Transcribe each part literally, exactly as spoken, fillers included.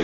please.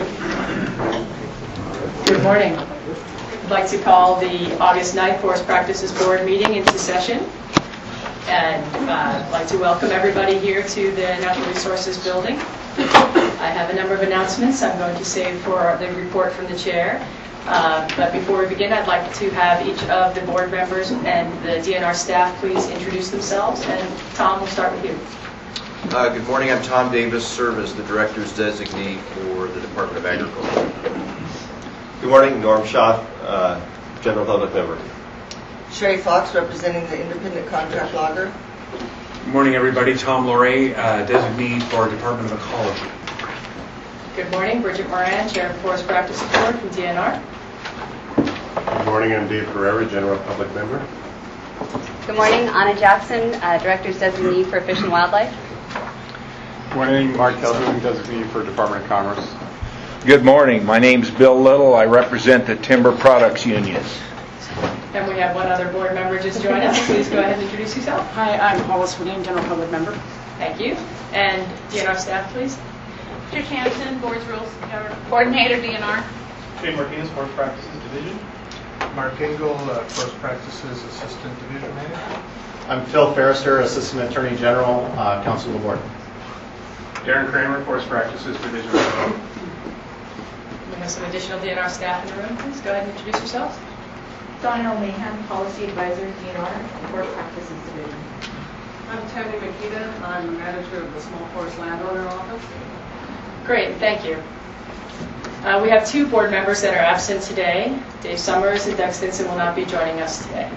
Good morning. I'd like to call the August ninth Forest Practices Board meeting into session. And uh, I'd like to welcome everybody here to the Natural Resources Building. I have a number of announcements I'm going to save for the report from the chair. Uh, but before we begin, I'd like to have each of the board members and the D N R staff please introduce themselves. And Tom, we'll start with you. Uh, good morning. I'm Tom Davis, serve as the Director's Designee for the Department of Agriculture. Good morning. Norm Schott, uh, General Public Member. Sherry Fox, representing the Independent Contract Logger. Good morning, everybody. Tom Loray, uh, Designee for Department of Ecology. Good morning. Bridget Moran, Chair of the Forest Practices Board from D N R. Good morning. I'm Dave Carrera, General Public Member. Good morning. Anna Jackson, uh, Director's Designee for Fish and Wildlife. Good morning. Mark Calhoun, Designee for Department of Commerce. Good morning. My name's Bill Little. I represent the Timber Products Union. And we have one other board member just join us. Please go ahead and introduce yourself. Hi, I'm Paula Swinton, General Public Member. Thank you. And D N R staff, please. Patricia Hanson, Board's Rules Coordinator, D N R. Shane Martinez, Forest Practices Division. Mark Engel, uh, Forest Practices Assistant Division Manager. I'm Phil Ferrister, Assistant Attorney General, uh, Counsel of the Board. Darren Kramer, Forest Practices Division Manager. We have some additional D N R staff in the room. Please go ahead and introduce yourselves. Donna O'Mahan, Policy Advisor, D N R, Forest Practices Division. I'm Tammy Makita. I'm the manager of the Small Forest Landowner Office. Great, thank you. Uh, we have two board members that are absent today. Dave Summers and Doug Stinson will not be joining us today.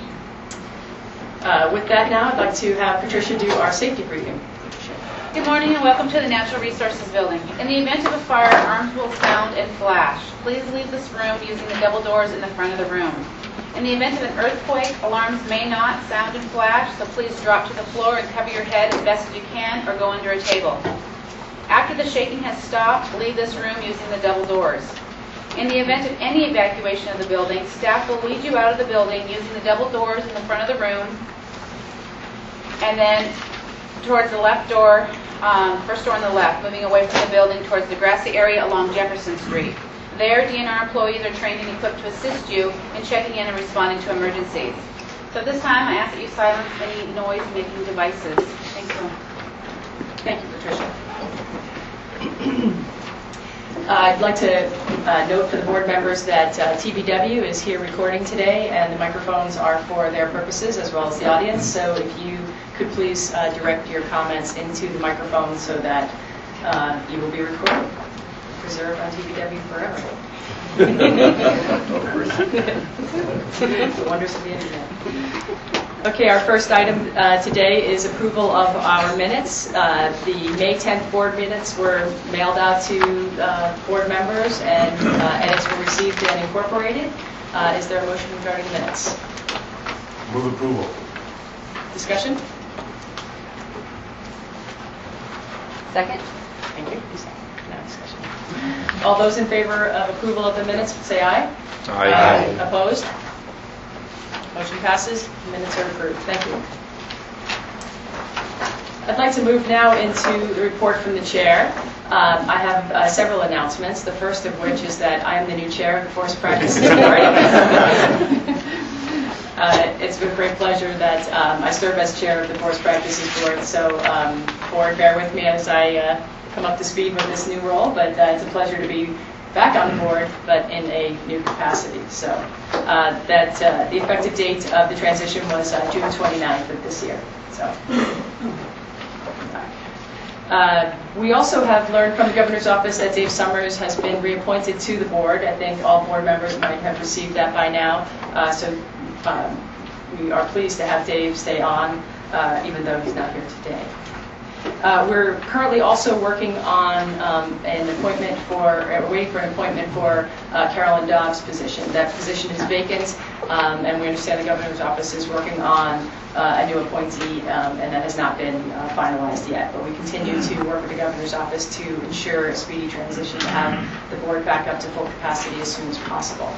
Uh, with that now, I'd like to have Patricia do our safety briefing. Good morning and welcome to the Natural Resources Building. In the event of a fire, alarms will sound and flash. Please leave this room using the double doors in the front of the room. In the event of an earthquake, alarms may not sound and flash, so please drop to the floor and cover your head as best as you can or go under a table. After the shaking has stopped, leave this room using the double doors. In the event of any evacuation of the building, staff will lead you out of the building using the double doors in the front of the room and then towards the left door, um, first door on the left, moving away from the building towards the grassy area along Jefferson Street. There, D N R employees are trained and equipped to assist you in checking in and responding to emergencies. So at this time, I ask that you silence any noise-making devices. Thank you. Thank you, Patricia. uh, I'd like to uh, note for the board members that uh, T V W is here recording today, and the microphones are for their purposes as well as the audience. So if you could please uh, direct your comments into the microphone so that uh, you will be recorded. Preserved on T V W forever. The wonders of the internet. Okay, our first item uh, today is approval of our minutes. Uh, the May tenth board minutes were mailed out to uh, board members, and uh, edits were received and incorporated. Uh, is there a motion regarding the minutes? Move approval. Discussion? Second. Thank you. No discussion. All those in favor of approval of the minutes, say aye. Aye. Aye. Opposed? Motion passes. Minutes are approved. Thank you. I'd like to move now into the report from the chair. Um, I have uh, several announcements, the first of which is that I am the new chair of the Forest Practices Board. uh, it's with great pleasure that um, I serve as chair of the Forest Practices Board, so um, board, bear with me as I uh, come up to speed with this new role, but uh, it's a pleasure to be back on the board, but in a new capacity. So uh, that uh, the effective date of the transition was uh, June twenty-ninth of this year. So uh, we also have learned from the governor's office that Dave Summers has been reappointed to the board. I think all board members might have received that by now. Uh, so um, we are pleased to have Dave stay on, uh, even though he's not here today. Uh, we're currently also working on um, an appointment for, uh, waiting for an appointment for uh, Carolyn Dobbs' position. That position is vacant, um, and we understand the governor's office is working on uh, a new appointee, um, and that has not been uh, finalized yet. But we continue to work with the governor's office to ensure a speedy transition to have the board back up to full capacity as soon as possible.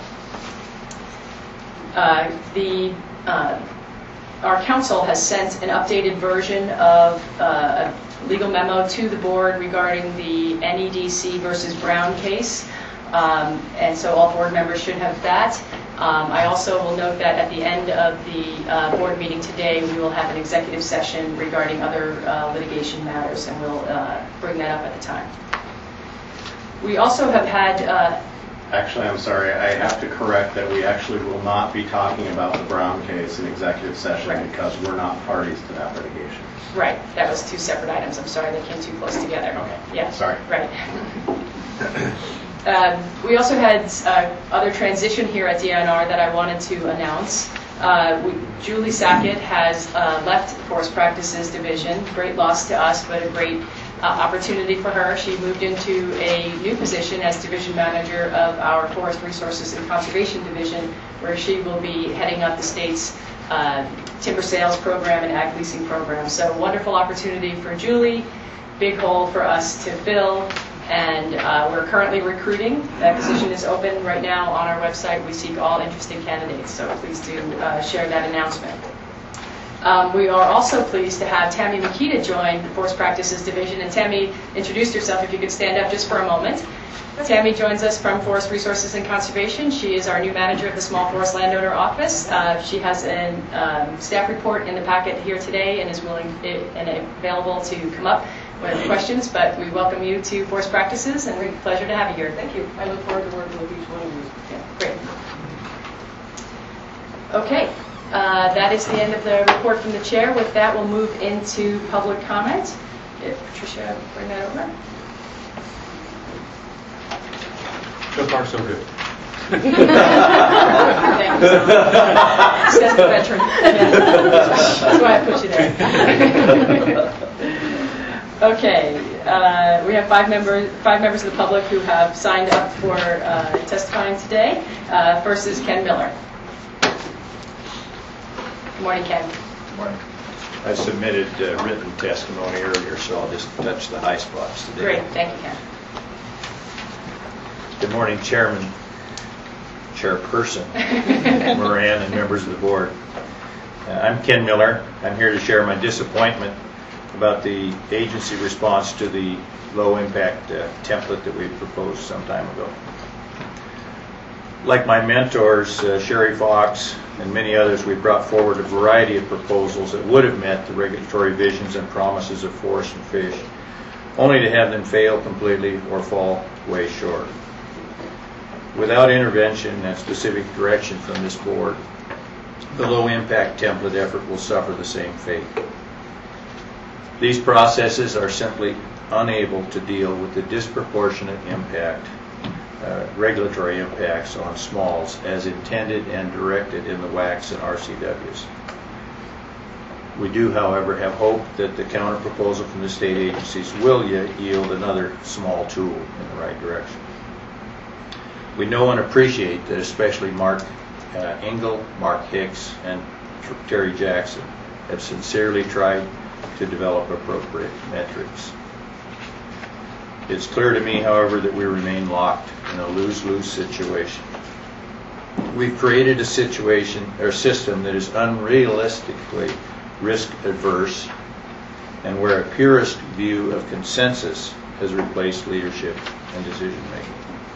Uh, the uh, Our council has sent an updated version of uh, legal memo to the board regarding the N E D C versus Brown case. Um, and so all board members should have that. Um, I also will note that at the end of the uh, board meeting today, we will have an executive session regarding other uh, litigation matters, and we'll uh, bring that up at the time. We also have had... Uh, Actually, I'm sorry, I have to correct that we actually will not be talking about the Brown case in executive session right. because we're not parties to that litigation. Right, that was two separate items. I'm sorry, they came too close together. Okay, yeah, sorry. Right. Um, we also had uh, other transition here at D N R that I wanted to announce. Uh, we, Julie Sackett has uh, left Forest Practices Division. Great loss to us, but a great uh, opportunity for her. She moved into a new position as Division Manager of our Forest Resources and Conservation Division, where she will be heading up the state's uh, timber sales program and ag leasing program. So wonderful opportunity for Julie, big hole for us to fill. And uh, we're currently recruiting. That position is open right now on our website. We seek all interested candidates, so please do uh, share that announcement. Um, we are also pleased to have Tammy Makita join the Forest Practices Division. And Tammy introduced herself. If you could stand up just for a moment. Tammy joins us from Forest Resources and Conservation. She is our new manager of the Small Forest Landowner Office. Uh, she has a um, staff report in the packet here today and is willing and available to come up with questions, but we welcome you to Forest Practices, and it's a pleasure to have you here. Thank you. I look forward to working with each one of you. Yeah, great. Okay, uh, that is the end of the report from the chair. With that, we'll move into public comment. If Patricia, bring that over. So far, so good. Thank you. Says the veteran. Yeah. That's why I put you there. Okay, uh, we have five members, five members of the public who have signed up for uh, testifying today. Uh, first is Ken Miller. Good morning, Ken. Good morning. I submitted uh, written testimony earlier, so I'll just touch the high spots today. Great, thank you, Ken. Good morning, Chairman, Chairperson, Moran, and members of the board. Uh, I'm Ken Miller. I'm here to share my disappointment about the agency response to the low-impact uh, template that we proposed some time ago. Like my mentors, uh, Sherry Fox and many others, we brought forward a variety of proposals that would have met the regulatory visions and promises of Forest and Fish, only to have them fail completely or fall way short. Without intervention and specific direction from this board, the low-impact template effort will suffer the same fate. These processes are simply unable to deal with the disproportionate impact, uh, regulatory impacts on smalls as intended and directed in the W A Cs and R C Ws. We do, however, have hope that the counter-proposal from the state agencies will yield another small tool in the right direction. We know and appreciate that especially Mark uh, Engel, Mark Hicks, and Terry Jackson have sincerely tried to develop appropriate metrics. It's clear to me, however, that we remain locked in a lose-lose situation. We've created a situation or system that is unrealistically risk-averse and where a purist view of consensus has replaced leadership and decision-making.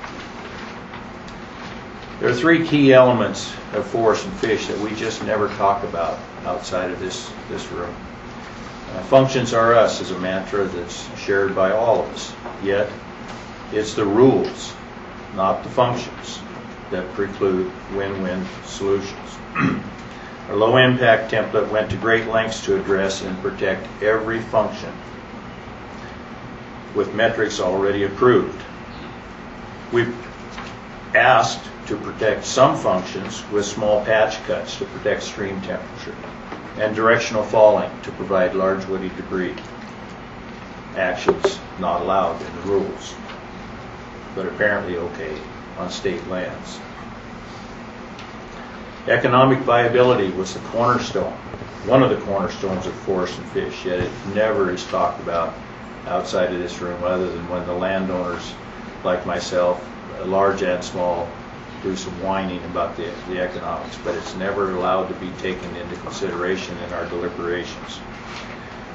There are three key elements of Forest and Fish that we just never talk about outside of this, this room. Uh, functions are us is a mantra that's shared by all of us, yet it's the rules, not the functions, that preclude win-win solutions. Our low-impact template went to great lengths to address and protect every function with metrics already approved. We've asked to protect some functions with small patch cuts to protect stream temperature and directional falling to provide large woody debris. Actions not allowed in the rules, but apparently okay on state lands. Economic viability was the cornerstone, one of the cornerstones of Forest and Fish, yet it never is talked about outside of this room other than when the landowners like myself, large and small, do some whining about the, the economics, but it's never allowed to be taken into consideration in our deliberations.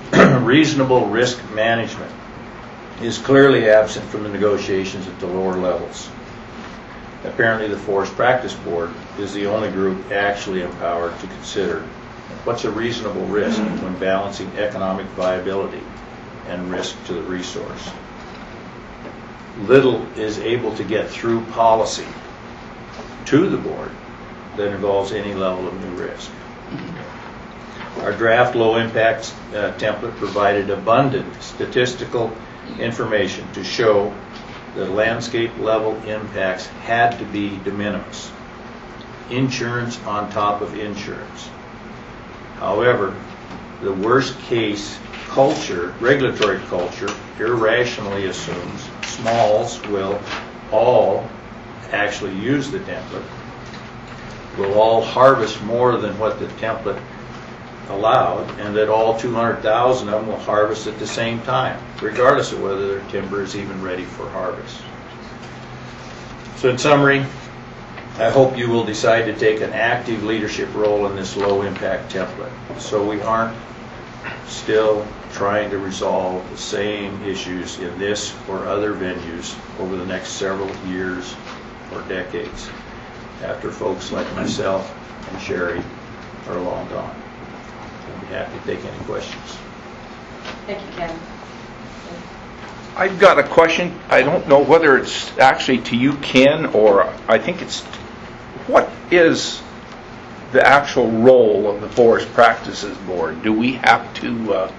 Reasonable risk management is clearly absent from the negotiations at the lower levels. Apparently the Forest Practice Board is the only group actually empowered to consider what's a reasonable risk when balancing economic viability and risk to the resource. Little is able to get through policy to the board that involves any level of new risk. Our draft low impact uh, template provided abundant statistical information to show that landscape level impacts had to be de minimis. Insurance on top of insurance. However, the worst case culture, regulatory culture, irrationally assumes smalls will all actually use the template, will all harvest more than what the template allowed, and that all two hundred thousand of them will harvest at the same time, regardless of whether their timber is even ready for harvest. So in summary, I hope you will decide to take an active leadership role in this low impact template, so we aren't still trying to resolve the same issues in this or other venues over the next several years or decades, after folks like myself and Sherry are long gone. I'd be happy to take any questions. Thank you, Ken. I've got a question. I don't know whether it's actually to you, Ken, or I think it's, what is the actual role of the Forest Practices Board? Do we have to uh,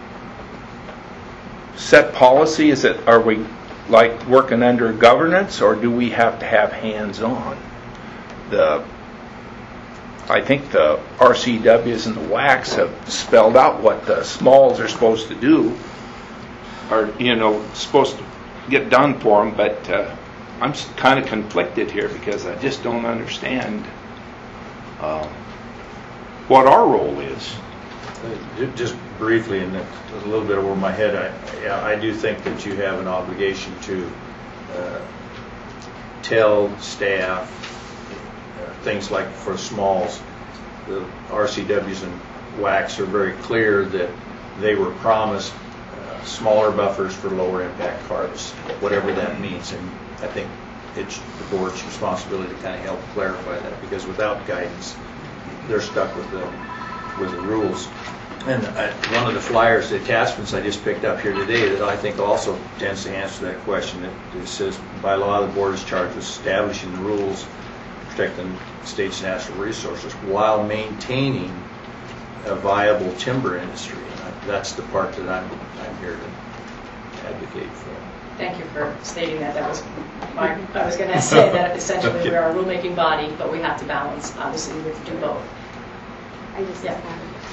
set policy? Is it, are we like working under governance, or do we have to have hands-on? The I think the R C Ws and the W A Cs have spelled out what the smalls are supposed to do, or, you know, supposed to get done for them, but uh, I'm kind of conflicted here because I just don't understand uh, what our role is. Just briefly, and a little bit over my head, I, yeah, I do think that you have an obligation to uh, tell staff uh, things like for smalls. The R C Ws and W A Cs are very clear that they were promised uh, smaller buffers for lower impact harvests, whatever that means. And I think it's the board's responsibility to kind of help clarify that, because without guidance, they're stuck with the with the rules. And I, one of the flyers, the attachments I just picked up here today, that I think also tends to answer that question. It, it says, by law, the board is charged with establishing the rules protecting the state's natural resources while maintaining a viable timber industry. And I, that's the part that I'm, I'm here to advocate for. Thank you for stating that. That was my, I was going to say that essentially we are a rulemaking body, but we have to balance, obviously, we have to do both. I just yeah.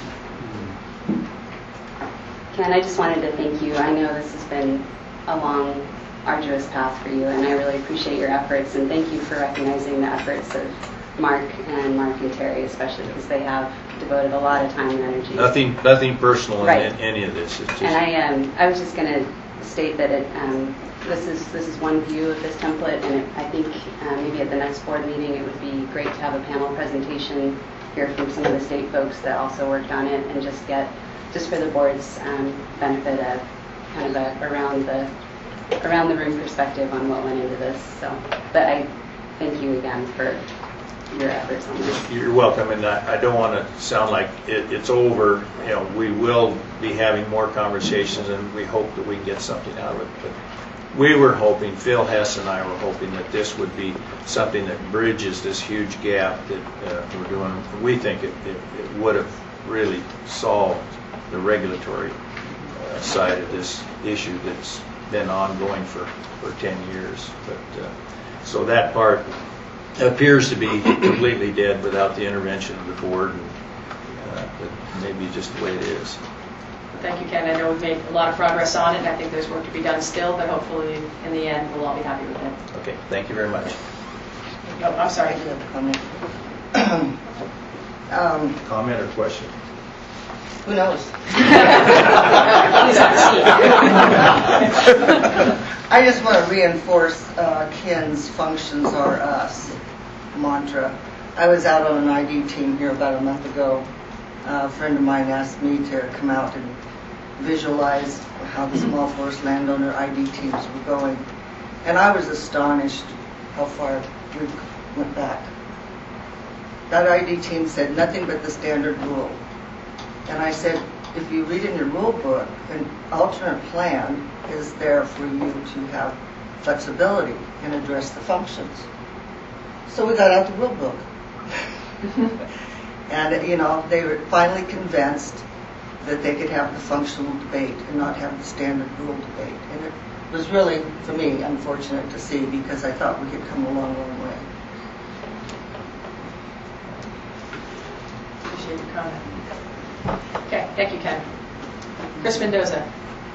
Ken, I just wanted to thank you. I know this has been a long, arduous path for you, and I really appreciate your efforts, and thank you for recognizing the efforts of Mark and Mark and Terry, especially because they have devoted a lot of time and energy. Nothing, nothing personal right. in any of this. It's just and I, um, I was just going to state that it, um, this is this is one view of this template, and it, I think uh, maybe at the next board meeting it would be great to have a panel presentation, hear from some of the state folks that also worked on it, and just get, just for the board's um, benefit, a kind of a around the around the room perspective on what went into this. So, but I thank you again for your efforts on this. You're welcome, and I, I don't want to sound like it, it's over. You know, we will be having more conversations, and we hope that we can get something out of it. But we were hoping, Phil Hess and I were hoping that this would be something that bridges this huge gap that uh, we're doing. We think it, it, it would have really solved the regulatory uh, side of this issue that's been ongoing for, for ten years. But uh, so that part appears to be completely dead without the intervention of the board, and uh, but maybe just the way it is. Thank you, Ken. I know we've made a lot of progress on it, and I think there's work to be done still, but hopefully in the end we'll all be happy with it. Okay, thank you very much. No, I'm sorry. I do have a comment. um, Comment or question? Who knows? I just want to reinforce uh, Ken's functions are us mantra. I was out on an I D team here about a month ago. Uh, a friend of mine asked me to come out and visualize how the small forest landowner I D teams were going. And I was astonished how far we went back. That I D team said nothing but the standard rule. And I said, if you read in your rule book, an alternate plan is there for you to have flexibility and address the functions. So we got out the rule book. And, you know, they were finally convinced that they could have the functional debate and not have the standard rule debate. And it was really, for me, unfortunate to see, because I thought we had come a long, long way. Appreciate your comment. Okay, thank you, Ken. Chris Mendoza.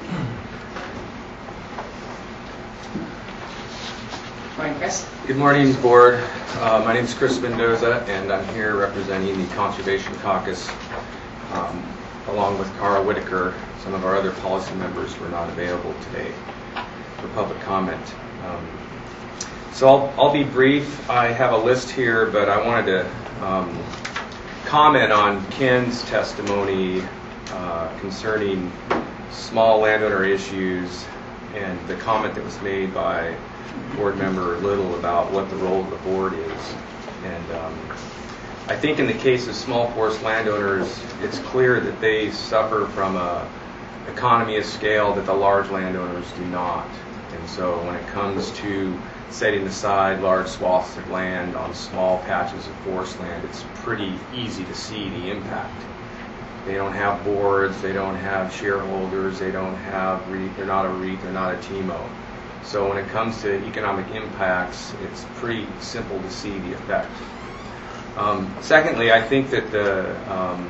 Morning, Chris. Good morning, board. Uh, my name is Chris Mendoza, and I'm here representing the Conservation Caucus, um, along with Carl Whitaker. Some of our other policy members were not available today for public comment. Um, so I'll, I'll be brief. I have a list here, but I wanted to um, comment on Ken's testimony uh, concerning small landowner issues and the comment that was made by board member Little about what the role of the board is. And um, I think in the case of small forest landowners, it's clear that they suffer from a economy of scale that the large landowners do not. And so when it comes to setting aside large swaths of land on small patches of forest land, it's pretty easy to see the impact. They don't have boards, they don't have shareholders, they don't have REIT, they're not a REIT, they're not a T M O. So when it comes to economic impacts, it's pretty simple to see the effect. Um, secondly, I think that the um,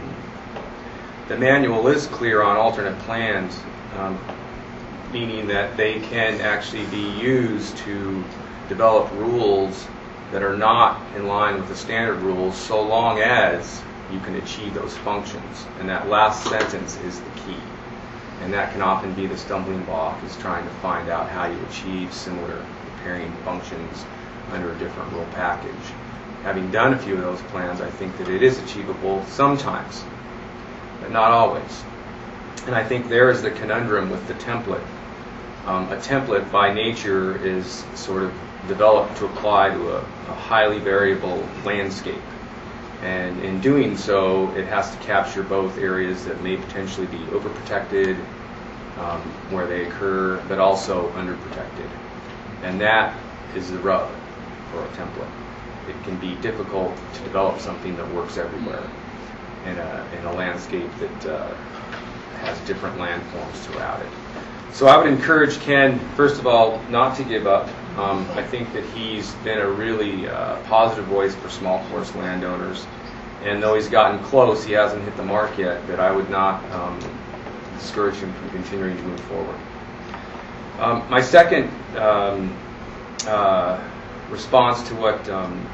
the manual is clear on alternate plans, um, meaning that they can actually be used to develop rules that are not in line with the standard rules, so long as you can achieve those functions. And that last sentence is the key. And that can often be the stumbling block, is trying to find out how you achieve similar pairing functions under a different rule package. Having done a few of those plans, I think that it is achievable sometimes, but not always. And I think there is the conundrum with the template. Um, a template by nature is sort of developed to apply to a, a highly variable landscape. And in doing so, it has to capture both areas that may potentially be overprotected, um, where they occur, but also underprotected. And that is the rub for a template. It can be difficult to develop something that works everywhere in a, in a landscape that uh, has different landforms throughout it. So I would encourage Ken, first of all, not to give up. Um, I think that he's been a really uh, positive voice for small forest landowners. And though he's gotten close, he hasn't hit the mark yet, but I would not um, discourage him from continuing to move forward. Um, my second um, uh, response to what um,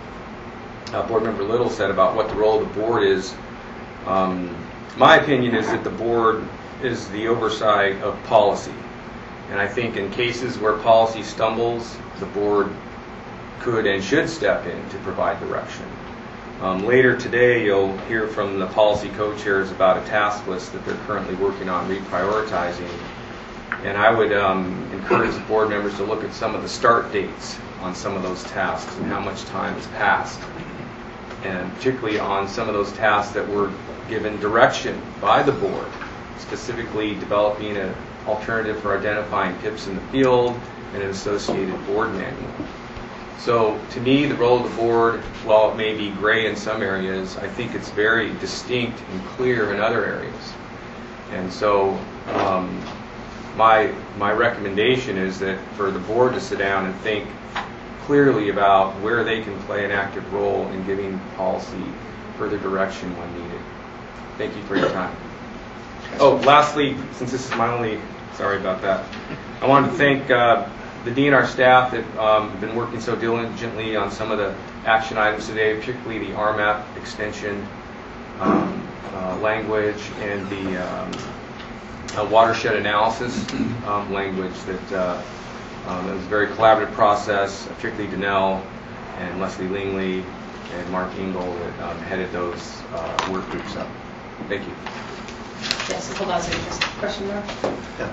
uh, Board Member Little said about what the role of the board is, um, my opinion is that the board is the oversight of policy. And I think in cases where policy stumbles, the board could and should step in to provide direction. Um, later today, you'll hear from the policy co-chairs about a task list that they're currently working on reprioritizing. And I would um, encourage the board members to look at some of the start dates on some of those tasks and how much time has passed. And particularly on some of those tasks that were given direction by the board, specifically developing an alternative for identifying P I Ps in the field and an associated board manual. So to me, the role of the board, while it may be gray in some areas, I think it's very distinct and clear in other areas. And so um, my my recommendation is that for the board to sit down and think clearly about where they can play an active role in giving policy further direction when needed. Thank you for your time. Oh, lastly, since this is my only, sorry about that, I wanted to thank uh, the D N R staff that um, have been working so diligently on some of the action items today, particularly the R MAP extension um, uh, language and the um, uh, watershed analysis um, language. That uh, um, it was a very collaborative process, particularly Danelle and Leslie Lingley and Mark Engel that um, headed those uh, work groups up. Thank you. Yes, hold on a second, just a question mark. Yeah.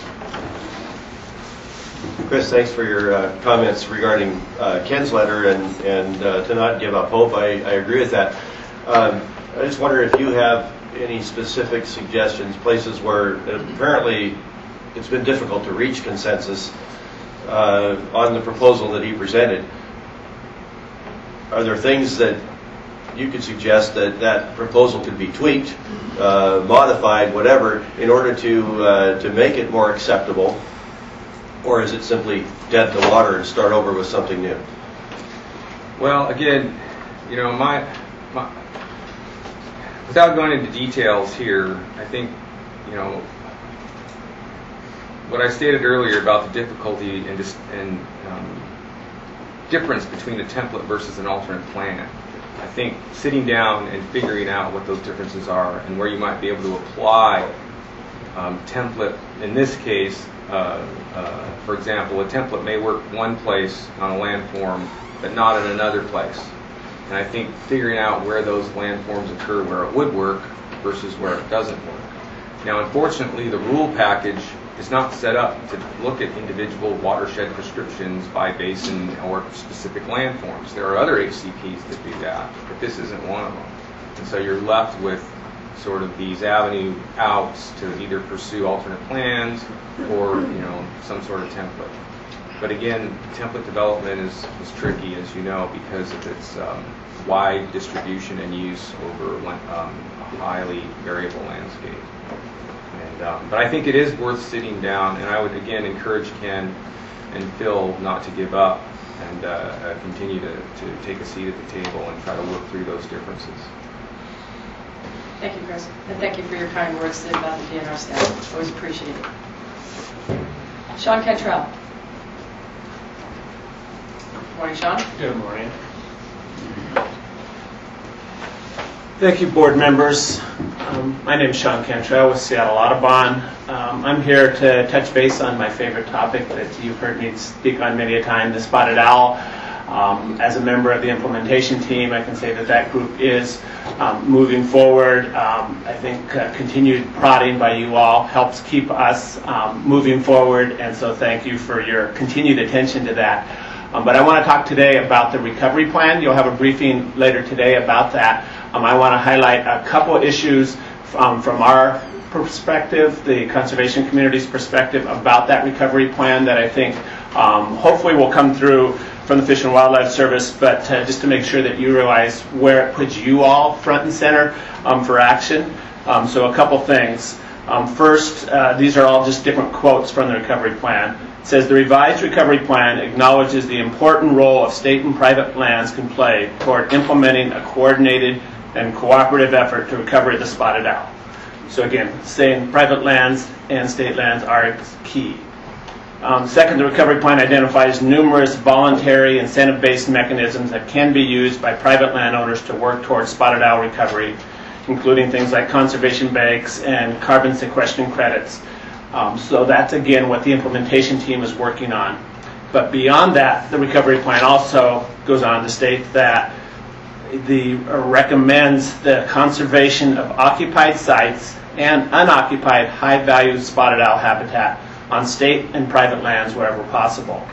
Chris, thanks for your uh, comments regarding uh, Ken's letter and, and uh, to not give up hope. I, I agree with that. Um, I just wonder if you have any specific suggestions, places where apparently it's been difficult to reach consensus uh, on the proposal that he presented. Are there things that you could suggest that that proposal could be tweaked, uh, modified, whatever, in order to uh, to make it more acceptable? Or is it simply dead in the water and start over with something new? Well, again, you know, my, my without going into details here, I think, you know, what I stated earlier about the difficulty and, dis- and um, difference between a template versus an alternate plan. I think sitting down and figuring out what those differences are and where you might be able to apply um, template, in this case, uh, uh, for example, a template may work one place on a landform, but not in another place. And I think figuring out where those landforms occur, where it would work versus where it doesn't work. Now, unfortunately, the rule package is not set up to look at individual watershed prescriptions by basin or specific landforms. There are other H C Ps that do that, but this isn't one of them. And so you're left with sort of these avenue outs to either pursue alternate plans or, you know, some sort of template. But again, template development is, is tricky, as you know, because of its um, wide distribution and use over um, a highly variable landscape. And, um, but I think it is worth sitting down, and I would again encourage Ken and Phil not to give up and uh, uh, continue to, to take a seat at the table and try to work through those differences. Thank you, Chris. And thank you for your kind words about the D N R staff. Always appreciate it. Sean Cantrell. Good morning, Sean. Good morning. Thank you, board members. Um, my name is Sean Cantrell with Seattle Audubon. Um, I'm here to touch base on my favorite topic that you've heard me speak on many a time, the spotted owl. Um, as a member of the implementation team, I can say that that group is um, moving forward. Um, I think uh, continued prodding by you all helps keep us um, moving forward, and so thank you for your continued attention to that. Um, but I want to talk today about the recovery plan. You'll have a briefing later today about that. Um, I want to highlight a couple issues um, from our perspective, the conservation community's perspective about that recovery plan that I think um, hopefully will come through from the Fish and Wildlife Service, but uh, just to make sure that you realize where it puts you all front and center um, for action. Um, so a couple things. Um, first, uh, these are all just different quotes from the recovery plan. It says, the revised recovery plan acknowledges the important role of state and private lands can play toward implementing a coordinated and cooperative effort to recover the spotted owl. So again, saying private lands and state lands are key. Um, second, the recovery plan identifies numerous voluntary incentive-based mechanisms that can be used by private landowners to work towards spotted owl recovery, including things like conservation banks and carbon sequestration credits. Um, so that's, again, what the implementation team is working on. But beyond that, the recovery plan also goes on to state that the uh, recommends the conservation of occupied sites and unoccupied high-value spotted owl habitat on state and private lands wherever possible.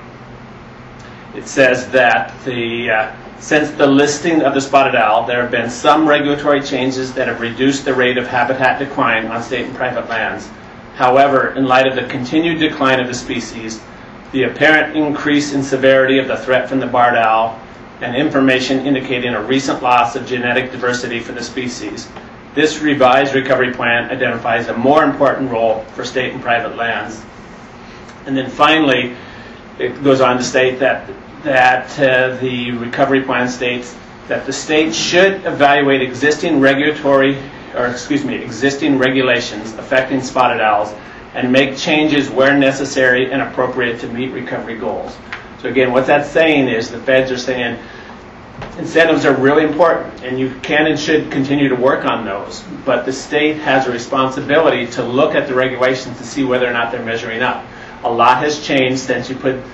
It says that the uh, since the listing of the spotted owl, there have been some regulatory changes that have reduced the rate of habitat decline on state and private lands. However, in light of the continued decline of the species, the apparent increase in severity of the threat from the barred owl, and information indicating a recent loss of genetic diversity for the species, this revised recovery plan identifies a more important role for state and private lands. And then finally, it goes on to state that that uh, the recovery plan states that the state should evaluate existing regulatory, or excuse me, existing regulations affecting spotted owls and make changes where necessary and appropriate to meet recovery goals. So again, what that's saying is the feds are saying incentives are really important, and you can and should continue to work on those. But the state has a responsibility to look at the regulations to see whether or not they're measuring up. A lot has changed since you put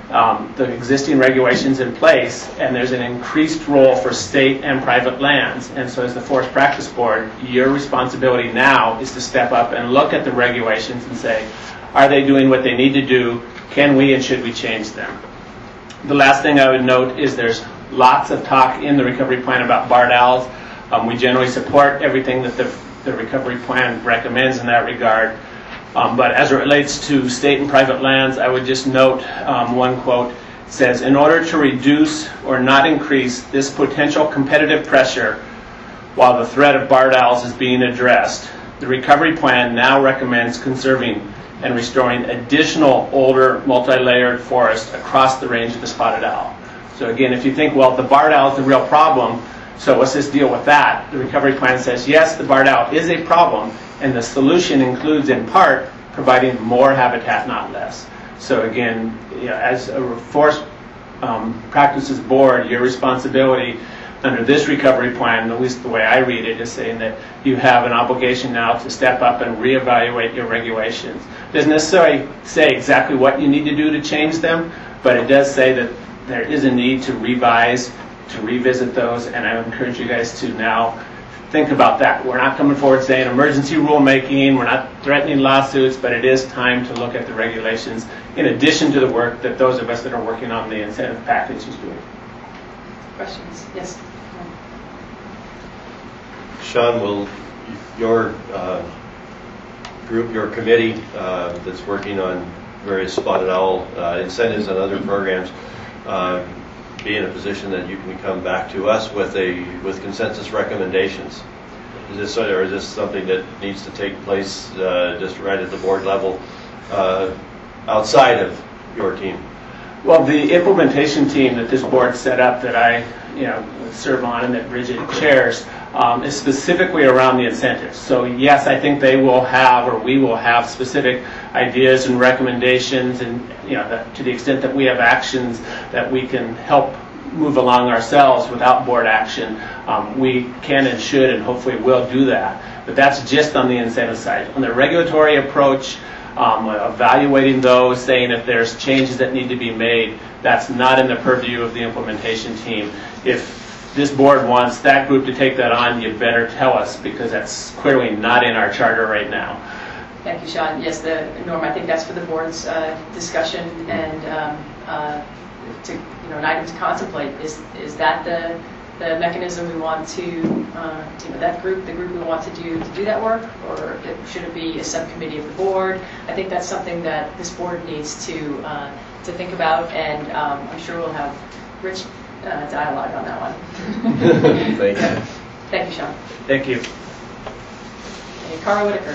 um, the existing regulations in place, and there's an increased role for state and private lands. And so as the Forest Practice Board, your responsibility now is to step up and look at the regulations and say, are they doing what they need to do? Can we and should we change them? The last thing I would note is there's lots of talk in the recovery plan about barred owls. Um, we generally support everything that the, the recovery plan recommends in that regard. Um, but as it relates to state and private lands, I would just note um, one quote says, in order to reduce or not increase this potential competitive pressure while the threat of barred owls is being addressed, the recovery plan now recommends conserving and restoring additional older multi-layered forest across the range of the spotted owl. So again, if you think, well, the barred owl is the real problem, so what's this deal with that? The recovery plan says, yes, the barred owl is a problem, and the solution includes, in part, providing more habitat, not less. So again, you know, as a forest um, practices board, your responsibility under this recovery plan, at least the way I read it, is saying that you have an obligation now to step up and reevaluate your regulations. It doesn't necessarily say exactly what you need to do to change them, but it does say that there is a need to revise, to revisit those, and I would encourage you guys to now think about that. We're not coming forward saying emergency rulemaking, we're not threatening lawsuits, but it is time to look at the regulations in addition to the work that those of us that are working on the incentive package is doing. Questions? Yes. Sean, will your uh, group, your committee uh, that's working on various spotted owl uh, incentives and other programs uh, be in a position that you can come back to us with a with consensus recommendations? Is this or is this something that needs to take place uh, just right at the board level uh, outside of your team? Well, the implementation team that this board set up that I you know serve on and that Bridget chairs um, is specifically around the incentives. So yes, I think they will have, or we will have, specific ideas and recommendations, and you know that to the extent that we have actions that we can help move along ourselves without board action, um, we can and should and hopefully will do that. But that's just on the incentive side. On the regulatory approach, um, evaluating those, saying if there's changes that need to be made, that's not in the purview of the implementation team. If this board wants that group to take that on, you better tell us, because that's clearly not in our charter right now. Thank you, Sean. Yes, the Norm, I think that's for the board's uh, discussion and um, uh, to, you know, an item to contemplate. Is is that the the mechanism we want to, uh, you know, that group, the group we want to do to do that work, or should it be a subcommittee of the board? I think that's something that this board needs to uh, to think about, and um, I'm sure we'll have rich uh, dialogue on that one. Thank you. Thank you, Sean. Thank you. Okay, Cara Whitaker.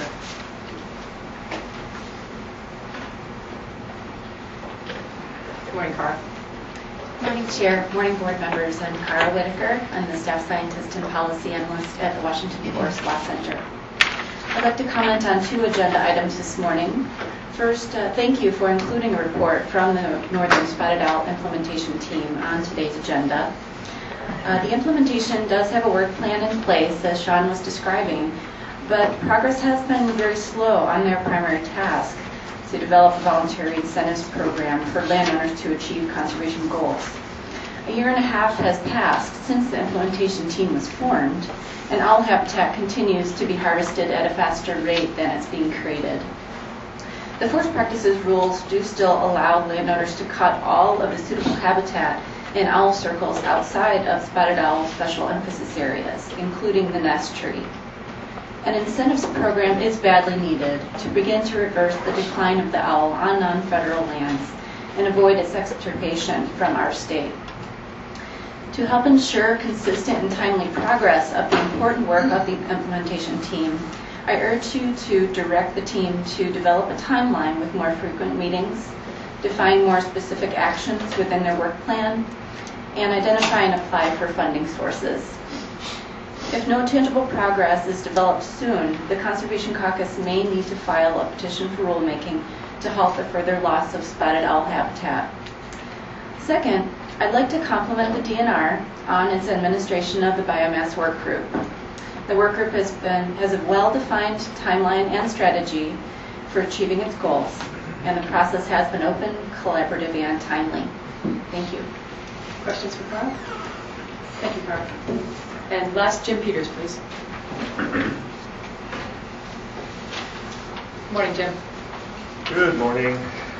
Good morning, Cara. Morning, Chair. Morning, board members. I'm Cara Whitaker. I'm the staff scientist and policy analyst at the Washington Forest Law Center. I'd like to comment on two agenda items this morning. First, uh, thank you for including a report from the Northern Spotted Owl implementation team on today's agenda. Uh, the implementation does have a work plan in place, as Sean was describing, but progress has been very slow on their primary task, to develop a voluntary incentives program for landowners to achieve conservation goals. A year and a half has passed since the implementation team was formed, and owl habitat continues to be harvested at a faster rate than it's being created. The forest practices rules do still allow landowners to cut all of the suitable habitat in owl circles outside of spotted owl special emphasis areas, including the nest tree. An incentives program is badly needed to begin to reverse the decline of the owl on non-federal lands and avoid its extirpation from our state. To help ensure consistent and timely progress of the important work of the implementation team, I urge you to direct the team to develop a timeline with more frequent meetings, define more specific actions within their work plan, and identify and apply for funding sources. If no tangible progress is developed soon, the Conservation Caucus may need to file a petition for rulemaking to halt the further loss of spotted owl habitat. Second, I'd like to compliment the D N R on its administration of the biomass work group. The work group has, been, has a well-defined timeline and strategy for achieving its goals. and the process has been open, collaborative, and timely. Thank you. Questions for Carl? Thank you, Carl. And last, Jim Peters, please. Morning, Jim. Good morning.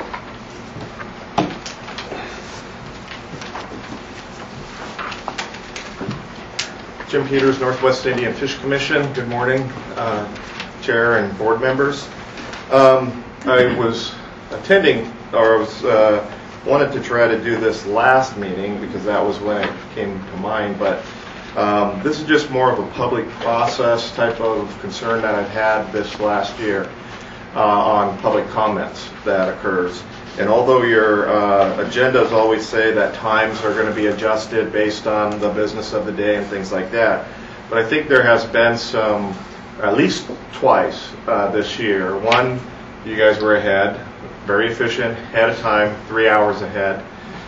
Jim Peters, Northwest Indian Fish Commission. Good morning, uh, Chair and board members. Um, I was attending, or I was uh, wanted to try to do this last meeting because that was when it came to mind, but um, this is just more of a public process type of concern that I've had this last year uh, on public comments that occurs. And although your uh, agendas always say that times are going to be adjusted based on the business of the day and things like that, but I think there has been some, at least twice uh, this year. One, you guys were ahead, very efficient, ahead of time, three hours ahead.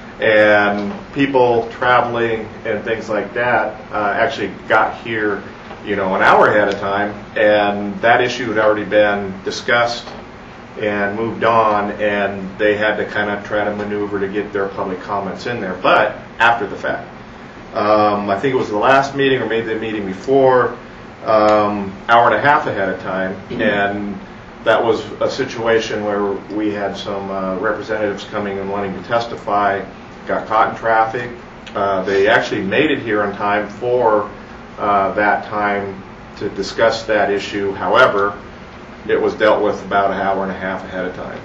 And people traveling and things like that uh, actually got here, you know, an hour ahead of time, and that issue had already been discussed and moved on, and they had to kind of try to maneuver to get their public comments in there, but after the fact. Um, I think it was the last meeting or maybe the meeting before, um, hour and a half ahead of time, and that was a situation where we had some uh, representatives coming and wanting to testify, got caught in traffic. Uh, they actually made it here on time for uh, that time to discuss that issue. However, it was dealt with about an hour and a half ahead of time.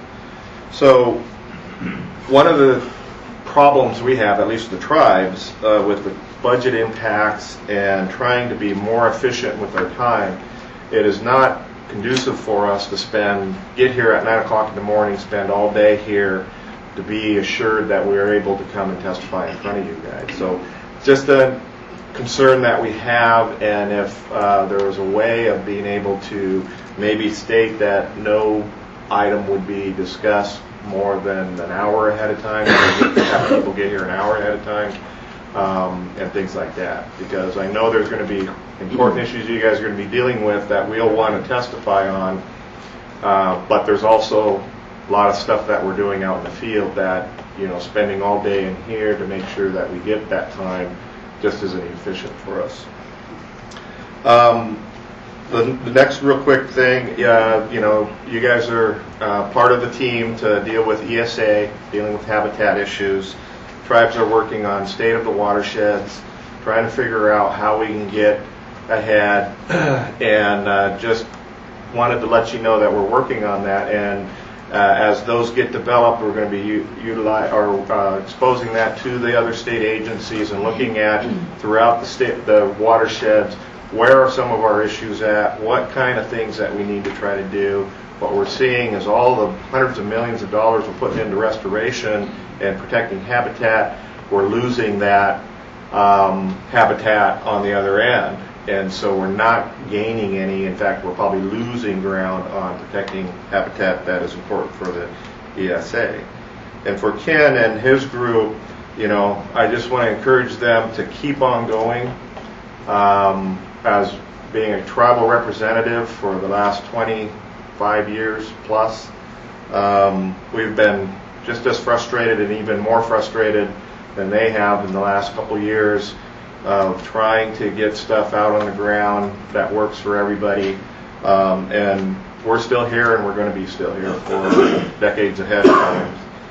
So one of the problems we have, at least the tribes, uh, with the budget impacts and trying to be more efficient with our time, it is not conducive for us to spend, get here at nine o'clock in the morning, spend all day here to be assured that we are able to come and testify in front of you guys. So just a concern that we have, and if uh, there was a way of being able to maybe state that no item would be discussed more than an hour ahead of time, have people get here an hour ahead of time, um, and things like that. Because I know there's going to be important issues you guys are going to be dealing with that we'll want to testify on, uh, but there's also a lot of stuff that we're doing out in the field that, you know, spending all day in here to make sure that we get that time just isn't efficient for us. Um, the, the next real quick thing, uh, you know, you guys are uh, part of the team to deal with E S A, dealing with habitat issues. Tribes are working on state of the watersheds, trying to figure out how we can get ahead, and uh, just wanted to let you know that we're working on that. And Uh, as those get developed, we're going to be u- utilize, or uh, exposing that to the other state agencies and looking at throughout the state, the watersheds, where are some of our issues at, what kind of things that we need to try to do. What we're seeing is all the hundreds of millions of dollars we're putting into restoration and protecting habitat, we're losing that um, habitat on the other end. And so we're not gaining any. In fact, we're probably losing ground on protecting habitat that is important for the E S A. And for Ken and his group, you know, I just want to encourage them to keep on going. Um, as being a tribal representative for the last twenty-five years plus, um, we've been just as frustrated and even more frustrated than they have in the last couple years of trying to get stuff out on the ground that works for everybody. Um, and we're still here, and we're going to be still here for decades ahead of time.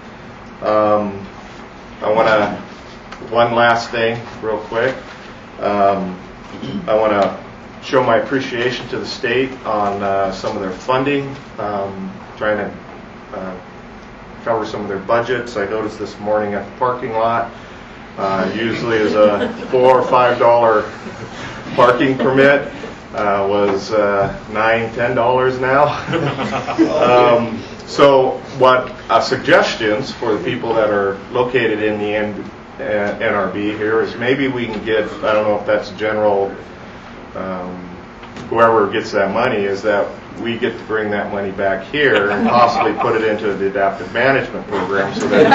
Um, I want to, one last thing real quick. Um, I want to show my appreciation to the state on uh, some of their funding, um, trying to uh, cover some of their budgets. I noticed this morning at the parking lot, Uh, usually is a four or five dollar parking permit, uh, was uh, nine, ten dollars now. um, so, what uh, suggestions for the people that are located in the N- uh, N R B here is maybe we can get, I don't know if that's general, um, whoever gets that money, is that we get to bring that money back here and possibly put it into the adaptive management program so that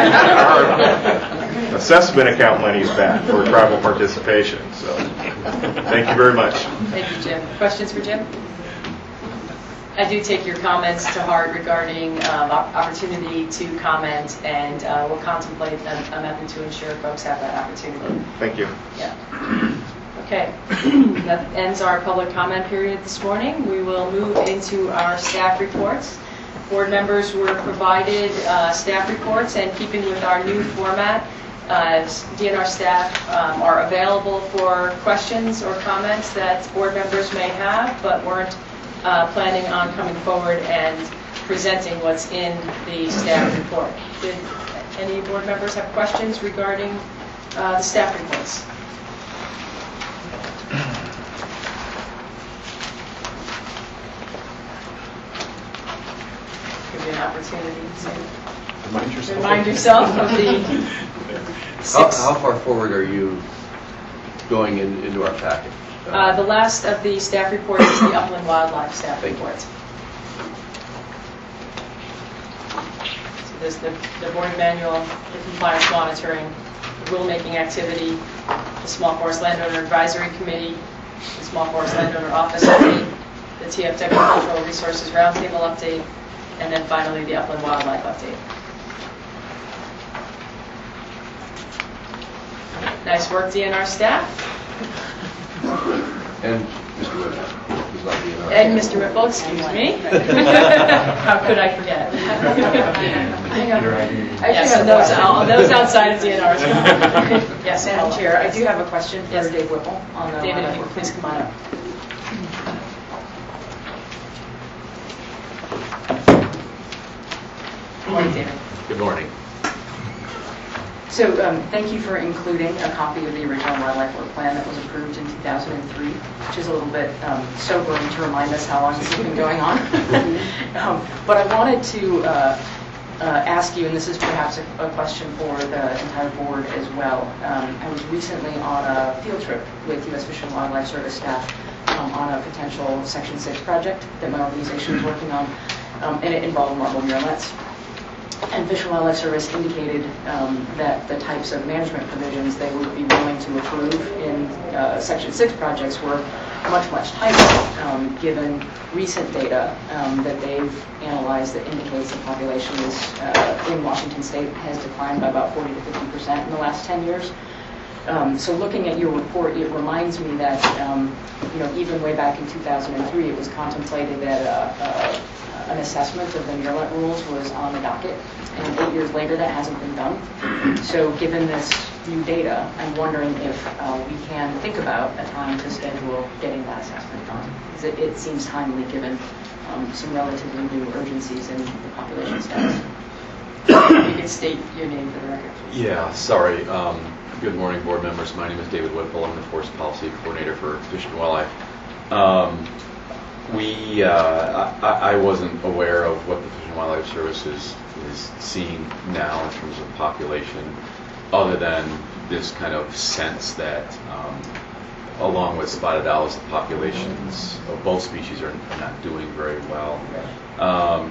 our assessment account money is back for tribal participation. So, thank you very much. Thank you, Jim. Questions for Jim? I do take your comments to heart regarding um, op- opportunity to comment, and uh, we'll contemplate a, a method to ensure folks have that opportunity. Thank you. Yeah. Okay. That ends our public comment period this morning. We will move into our staff reports. Board members were provided uh, staff reports, and keeping with our new format, uh, D N R staff um, are available for questions or comments that board members may have, but weren't uh, planning on coming forward and presenting what's in the staff report. Did any board members have questions regarding uh, the staff reports? Give you an opportunity to Remind yourself. remind yourself of the How, six. how far forward are you going in, into our packet? Uh, the last of the staff reports is the Upland Wildlife staff Thank you. report. So there's the, the board manual, the compliance monitoring, the rulemaking activity, the Small Forest Landowner Advisory Committee, the Small Forest Landowner Office update, the T F W Cultural Resources Roundtable update, and then finally the Upland Wildlife update. Nice work, D N R staff. And Mister Whittle, who's not D N R. And Mister Whipple, excuse me. How could I forget? Hang on. Yes, and those, out- those outside of D N R as well. Yes, Madam Paula. Chair, I do have a question for Yes. Dave Whipple on the. David, if you could please come on up. Good morning, David. Good morning. So um, thank you for including a copy of the original wildlife work plan that was approved in two thousand three, which is a little bit um, sobering to remind us how long this has been going on. um, but I wanted to uh, uh, ask you, and this is perhaps a, a question for the entire board as well. Um, I was recently on a field trip with U S Fish and Wildlife Service staff um, on a potential Section six project that my organization is working on, um, and it involved marble murrelets. And Fish and Wildlife Service indicated um, that the types of management provisions they would be willing to approve in uh, Section six projects were much, much tighter, um, given recent data um, that they've analyzed that indicates the population is, uh, in Washington State has declined by about forty to fifty percent in the last ten years. Um, so looking at your report, it reminds me that, um, you know, even way back in two thousand three, it was contemplated that uh, uh, an assessment of the murrelet rules was on the docket, and eight years later that hasn't been done. So given this new data, I'm wondering if uh, we can think about a time to schedule getting that assessment done. Because it, it seems timely given um, some relatively new urgencies in the population status. You can state your name for the record, please. Yeah, sorry. Um, good morning, board members. My name is David Whipple. I'm the Forest Policy Coordinator for Fish and Wildlife. Um, we, uh, I, I wasn't aware of what the Fish and Wildlife Service is, is seeing now in terms of population, other than this kind of sense that, um, along with spotted owls, the populations of both species are not doing very well. Um,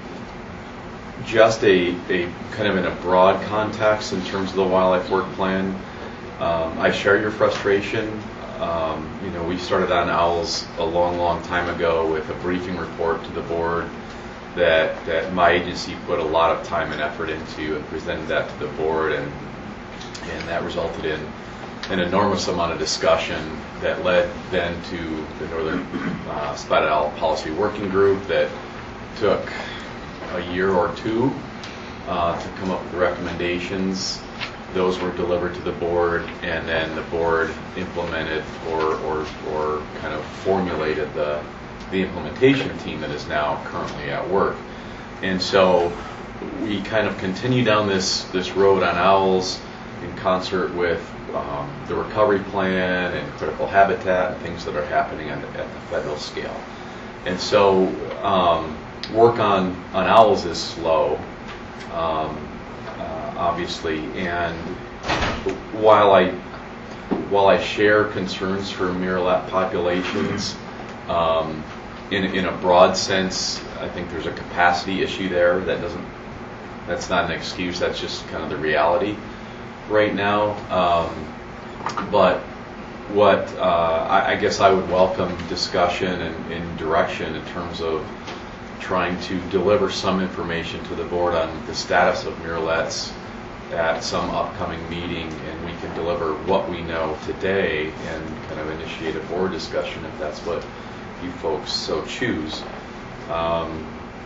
just a, a kind of in a broad context in terms of the wildlife work plan, um, I share your frustration. Um, you know, we started on owls a long, long time ago with a briefing report to the board that that my agency put a lot of time and effort into and presented that to the board, and and that resulted in an enormous amount of discussion that led then to the Northern uh, Spotted Owl Policy Working Group that took a year or two uh, to come up with recommendations. Those were delivered to the board, and then the board implemented or or, or kind of formulated the the implementation team that is now currently at work. And so we kind of continue down this this road on owls in concert with um, the recovery plan and critical habitat and things that are happening at the, at the federal scale. And so um, work on, on owls is slow, um, uh, obviously, and while I while I share concerns for murrelet populations, um, in in a broad sense, I think there's a capacity issue there. That doesn't that's not an excuse. That's just kind of the reality right now. Um, but what uh, I, I guess I would welcome discussion and, and direction in terms of trying to deliver some information to the board on the status of murrelets at some upcoming meeting, and we can deliver what we know today and kind of initiate a board discussion if that's what you folks so choose. Um,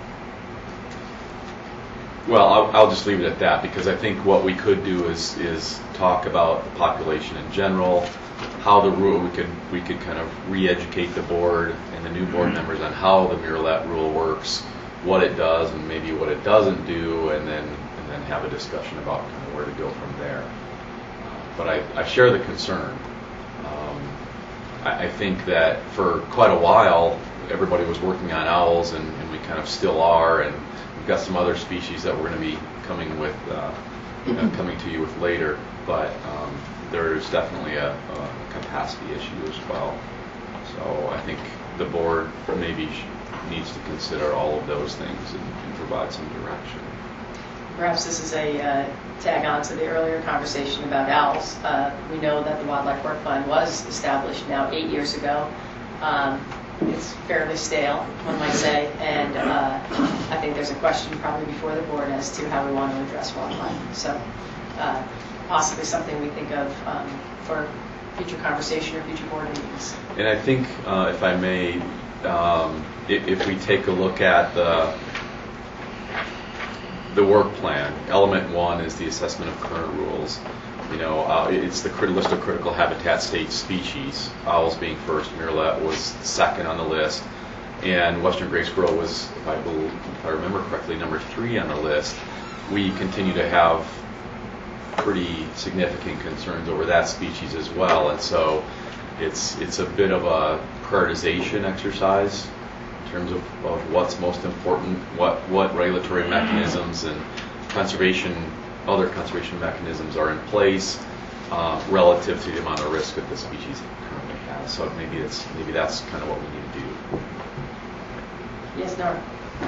well, I'll, I'll just leave it at that, because I think what we could do is is talk about the population in general, how the rule, we could we could kind of re-educate the board and the new board members on how the murrelet rule works, what it does, and maybe what it doesn't do, and then and then have a discussion about kind of where to go from there. But I, I share the concern. Um, I, I think that for quite a while, everybody was working on owls, and, and we kind of still are, and we've got some other species that we're going to be coming with, uh, uh, coming to you with later. But um, there's definitely a, a capacity issue as well. So I think the board maybe needs to consider all of those things and, and provide some direction. Perhaps this is a uh, tag on to the earlier conversation about owls. Uh, we know that the Wildlife Work Plan was established now eight years ago. Um, it's fairly stale, one might say, and uh, I think there's a question probably before the board as to how we want to address wildlife. So uh, possibly something we think of um, for future conversation or future board meetings. And I think, uh, if I may, um, if, if we take a look at the the work plan, element one is the assessment of current rules. You know, uh, it's the crit- list of critical habitat state species. Owls being first, murrelet was second on the list, and western gray squirrel was, if I, believe, if I remember correctly, number three on the list. We continue to have pretty significant concerns over that species as well, and so it's it's a bit of a prioritization exercise in terms of, of what's most important, what what regulatory mechanisms and conservation, other conservation mechanisms are in place uh, relative to the amount of risk that the species currently has. So maybe it's maybe that's kind of what we need to do. Yes, Nora.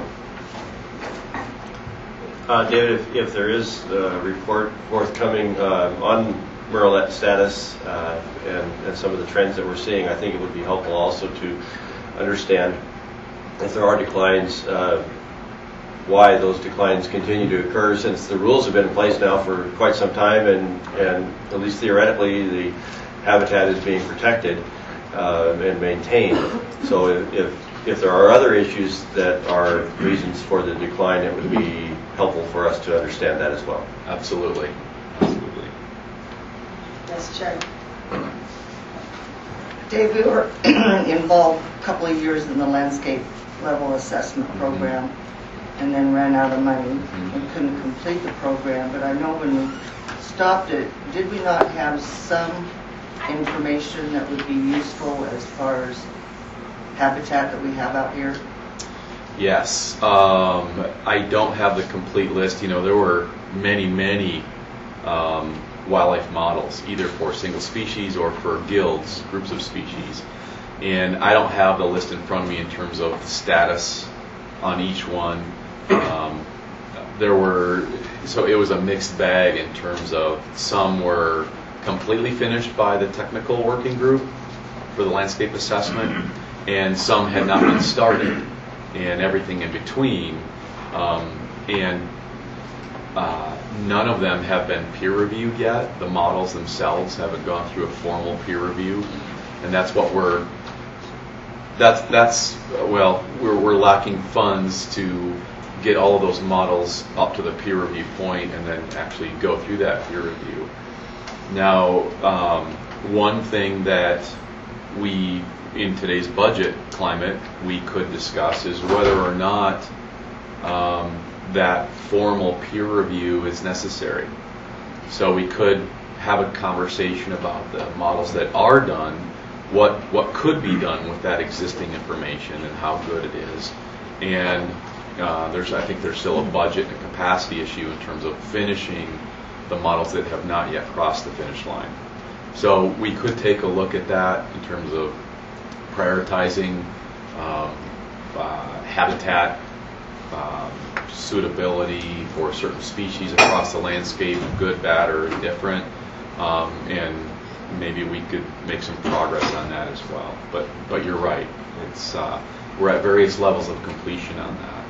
Uh, David, if, if there is a report forthcoming uh, on murrelet status uh, and, and some of the trends that we're seeing, I think it would be helpful also to understand if there are declines, uh, why those declines continue to occur, since the rules have been in place now for quite some time, and, and at least theoretically the habitat is being protected uh, and maintained. So if, if, if there are other issues that are reasons for the decline, it would be helpful for us to understand that as well. Absolutely. Absolutely. Yes, Sherry. Dave, we were involved a couple of years in the landscape level assessment program, mm-hmm. and then ran out of money mm-hmm. and couldn't complete the program. But I know when we stopped it, did we not have some information that would be useful as far as habitat that we have out here? Yes. Um, I don't have the complete list. You know, there were many, many um, wildlife models, either for single species or for guilds, groups of species. And I don't have the list in front of me in terms of status on each one. Um, there were, so it was a mixed bag in terms of some were completely finished by the technical working group for the landscape assessment, and some had not been started, and everything in between. Um, and uh, none of them have been peer reviewed yet. The models themselves haven't gone through a formal peer review, and that's what we're That's, that's well, we're, we're lacking funds to get all of those models up to the peer review point and then actually go through that peer review. Now, um, one thing that we, in today's budget climate, we could discuss is whether or not um, that formal peer review is necessary. So we could have a conversation about the models that are done, what what could be done with that existing information and how good it is. And uh, there's I think there's still a budget and capacity issue in terms of finishing the models that have not yet crossed the finish line. So we could take a look at that in terms of prioritizing um, uh, habitat um, suitability for certain species across the landscape, good, bad, or indifferent, um, and maybe we could make some progress on that as well. But but you're right. It's uh, we're at various levels of completion on that.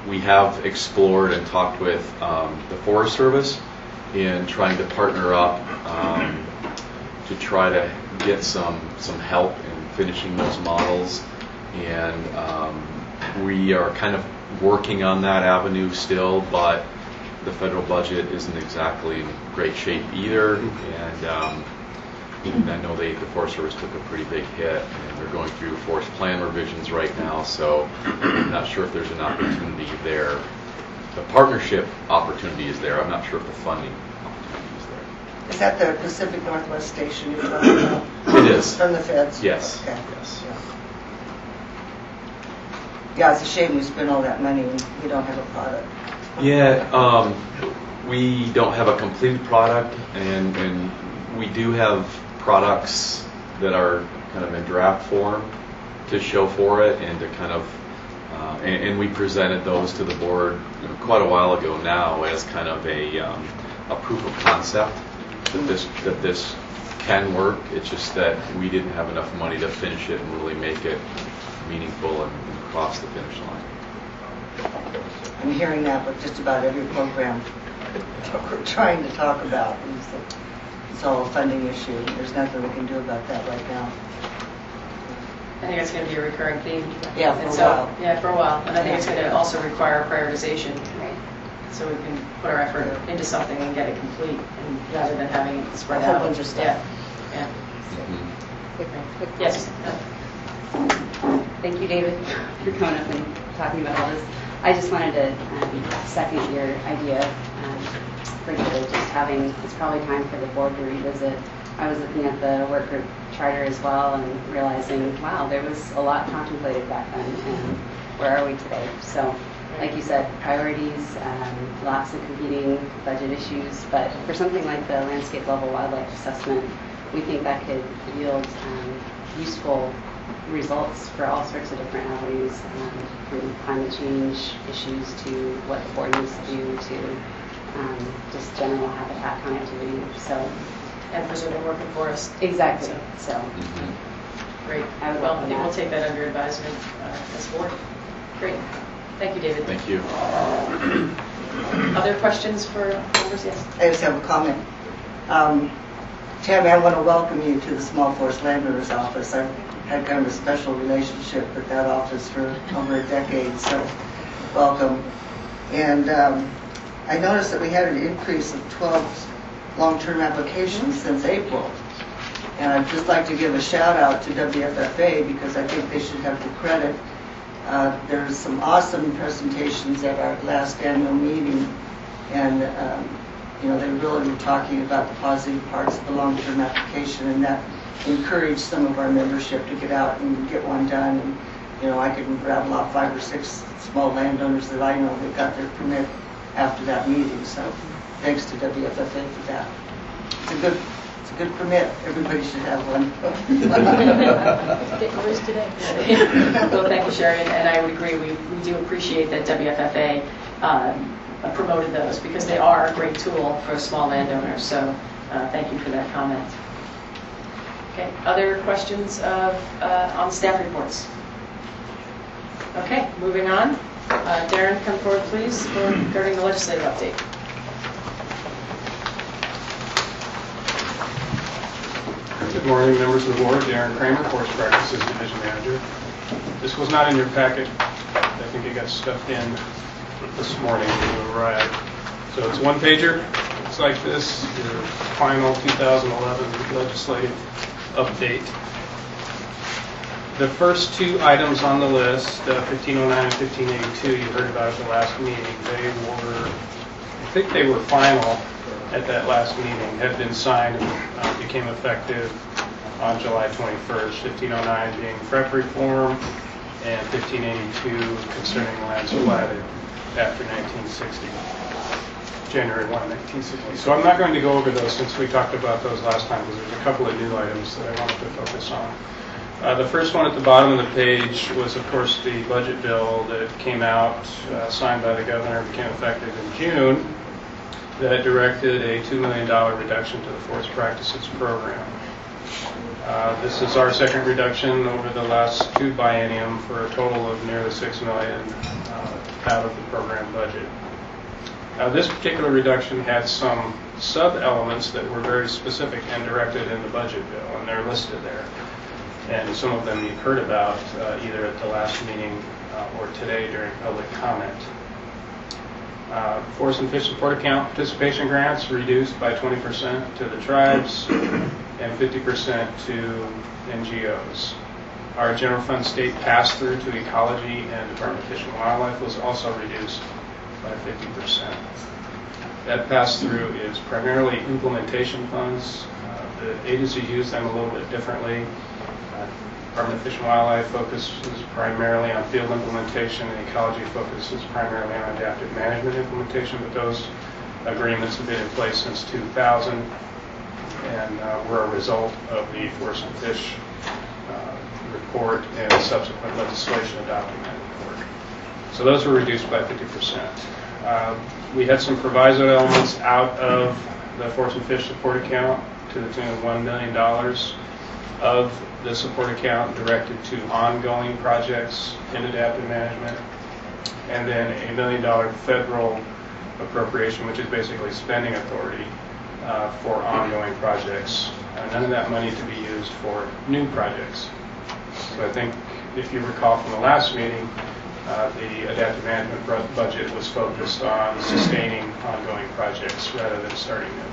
we have explored and talked with um, the Forest Service in trying to partner up um, to try to get some some help in finishing those models, and um, we are kind of working on that avenue still, but the federal budget isn't exactly in great shape either, and um, and I know they, the Forest Service took a pretty big hit, and they're going through forest plan revisions right now, so I'm not sure if there's an opportunity there. The partnership opportunity is there. I'm not sure if the funding opportunity is there. Is that the Pacific Northwest station you're talking about? It is. From the feds? Yes. Okay. Yes. Yeah. Yeah, it's a shame we spend all that money and we don't have a product. Yeah, um, we don't have a completed product, and, and we do have products that are kind of in draft form to show for it, and to kind of, uh, and, and we presented those to the board, you know, quite a while ago now as kind of a, um, a proof of concept that this that this can work. It's just that we didn't have enough money to finish it and really make it meaningful and, and cross the finish line. I'm hearing that with just about every program we're trying to talk about. It's, it's all a funding issue. There's nothing we can do about that right now. I think it's going to be a recurring theme. Yeah, for and a so, while. Yeah, for a while. And I think it's going to also require prioritization. Right. So we can put our effort into something and get it complete, and rather than having it spread A whole out. bunch of stuff. Yeah. Yeah. Mm-hmm. Quick, quick Yes. Thank you, David, for coming up and talking about all this. I just wanted to um, second your idea um, for David, just having, it's probably time for the board to revisit. I was looking at the work group charter as well and realizing, wow, there was a lot contemplated back then, and where are we today? So, like you said, priorities, um, lots of competing budget issues, but for something like the landscape level wildlife assessment, we think that could yield um, useful results for all sorts of different avenues, um, from climate change issues to what the board needs to do to um, just general habitat connectivity. So, And preserving working forest. exactly. So, So, Mm-hmm. great. I would Well, welcome we'll that. take that under advisement uh, as board. Great. Thank you, David. Thank you. Other questions for members? Yes. I just have a comment. Um, Tammy, I want to welcome you to the Small Forest Landowners Office. I've had kind of a special relationship with that office for over a decade, so welcome. And um, I noticed that we had an increase of twelve long-term applications since April. And I'd just like to give a shout out to W F F A because I think they should have the credit. Uh, there's some awesome presentations at our last annual meeting, and um, you know, they really were talking about the positive parts of the long-term application, and that encouraged some of our membership to get out and get one done. And you know, I could rattle off five or six small landowners that I know that got their permit after that meeting. So thanks to W F F A for that. It's a good, it's a good permit. Everybody should have one. Get yours today. Well, thank you, Sherry, and, and I would agree. We, we do appreciate that W F F A um, promoted those because they are a great tool for small landowners. So uh, thank you for that comment. Okay. Other questions of, uh, on staff reports? Okay. Moving on. Uh, Darren, come forward, please, for regarding the legislative update. Good morning, members of the board. Darren Kramer, Forest Practices Division Manager. This was not in your packet. I think it got stuffed in this morning when you arrived. So it's one pager. It's like this, your final two thousand eleven legislative update. The first two items on the list, uh, fifteen oh nine and fifteen eighty-two, you heard about at the last meeting. They were, I think they were final at that last meeting, had been signed and uh, became effective on July twenty-first. fifteen oh nine being prep reform and fifteen eighty-two concerning lands platted after nineteen sixty, January first, nineteen sixty. So I'm not going to go over those since we talked about those last time because there's a couple of new items that I wanted to focus on. Uh, the first one at the bottom of the page was, of course, the budget bill that came out, uh, signed by the governor, and became effective in June, that directed a two million dollars reduction to the Forest Practices Program. Uh, this is our second reduction over the last two biennium for a total of nearly six million dollars. Uh, out of the program budget. Now, this particular reduction had some sub-elements that were very specific and directed in the budget bill, and they're listed there. And some of them you've heard about uh, either at the last meeting uh, or today during public comment. Uh, Forest and Fish Support Account participation grants reduced by twenty percent to the tribes and fifty percent to N G Os. Our general fund state pass-through to ecology and Department of Fish and Wildlife was also reduced by fifty percent. That pass-through is primarily implementation funds. Uh, the agencies use them a little bit differently. Uh, Department of Fish and Wildlife focuses primarily on field implementation, and ecology focuses primarily on adaptive management implementation, but those agreements have been in place since two thousand and uh, were a result of the Forest and Fish uh, report and subsequent legislation adopting that report. So those were reduced by fifty percent. Uh, we had some proviso elements out of the Forest and Fish support account to the tune of one million dollars of the support account directed to ongoing projects in adaptive management, and then a million dollar federal appropriation, which is basically spending authority uh, for ongoing projects. Uh, none of that money to be used for new projects. So I think if you recall from the last meeting, uh, the adaptive management br- budget was focused on sustaining ongoing projects rather than starting new.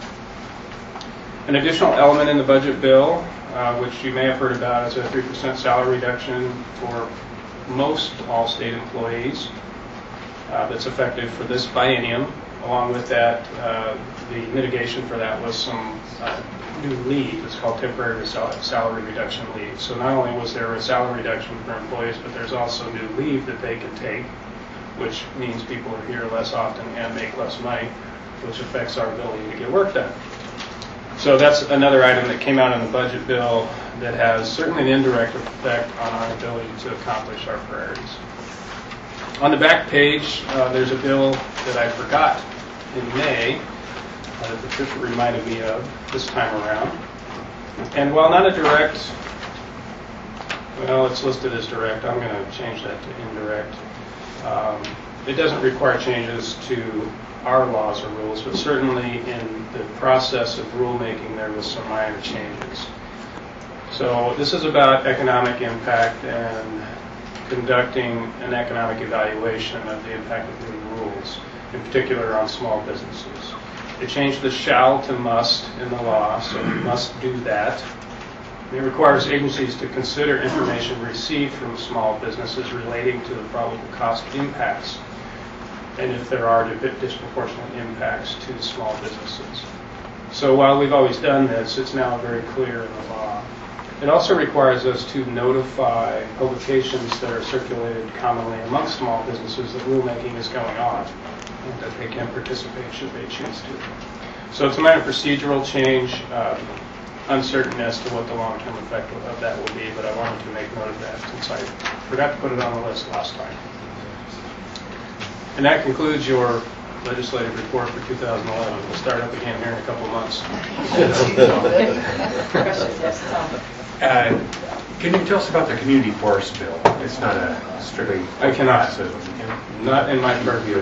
An additional element in the budget bill, uh, which you may have heard about, is a three percent salary reduction for most all state employees uh, that's effective for this biennium. Along with that, uh, the mitigation for that was some uh, new leave. It's called temporary sal- salary reduction leave. So not only was there a salary reduction for employees, but there's also new leave that they can take, which means people are here less often and make less money, which affects our ability to get work done. So that's another item that came out in the budget bill that has certainly an indirect effect on our ability to accomplish our priorities. On the back page, uh, there's a bill that I forgot in May uh, that Patricia reminded me of this time around. And while not a direct, well, it's listed as direct, I'm going to change that to indirect. Um, it doesn't require changes to our laws or rules, but certainly in the process of rulemaking there was some minor changes. So this is about economic impact and conducting an economic evaluation of the impact of new rules, in particular on small businesses. They changed the shall to must in the law, so we must do that. It requires agencies to consider information received from small businesses relating to the probable cost impacts, and if there are disproportionate impacts to small businesses. So while we've always done this, it's now very clear in the law. It also requires us to notify publications that are circulated commonly amongst small businesses that rulemaking is going on and that they can participate should they choose to. So it's a minor procedural change, um, uncertain as to what the long-term effect of that will be, but I wanted to make note of that since I forgot to put it on the list last time. And that concludes your legislative report for two thousand eleven. We'll start up again here in a couple of months. Questions? Yes, Tom. Uh, can you tell us about the community forest bill? It's not a strictly... I cannot. Not in my purview.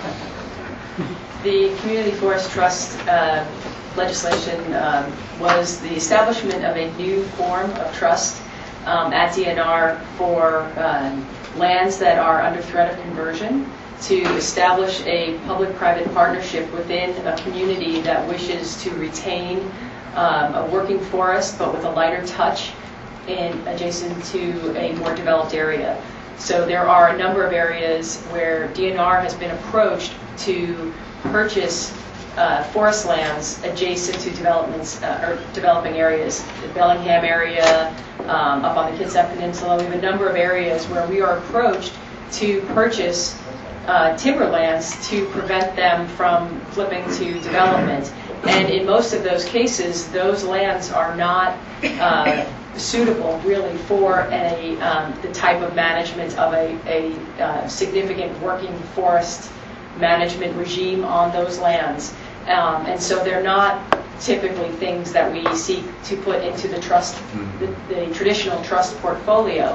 The Community Forest Trust uh, legislation um, was the establishment of a new form of trust um, at D N R for um, lands that are under threat of conversion, to establish a public-private partnership within a community that wishes to retain um, a working forest but with a lighter touch in adjacent to a more developed area. So there are a number of areas where D N R has been approached to purchase uh, forest lands adjacent to developments uh, or developing areas. The Bellingham area, um, up on the Kitsap Peninsula, we have a number of areas where we are approached to purchase uh, timberlands to prevent them from flipping to development. And in most of those cases, those lands are not uh, suitable really for a, um, the type of management of a, a uh, significant working forest management regime on those lands. Um, and so they're not typically things that we seek to put into the trust, the, the traditional trust portfolio.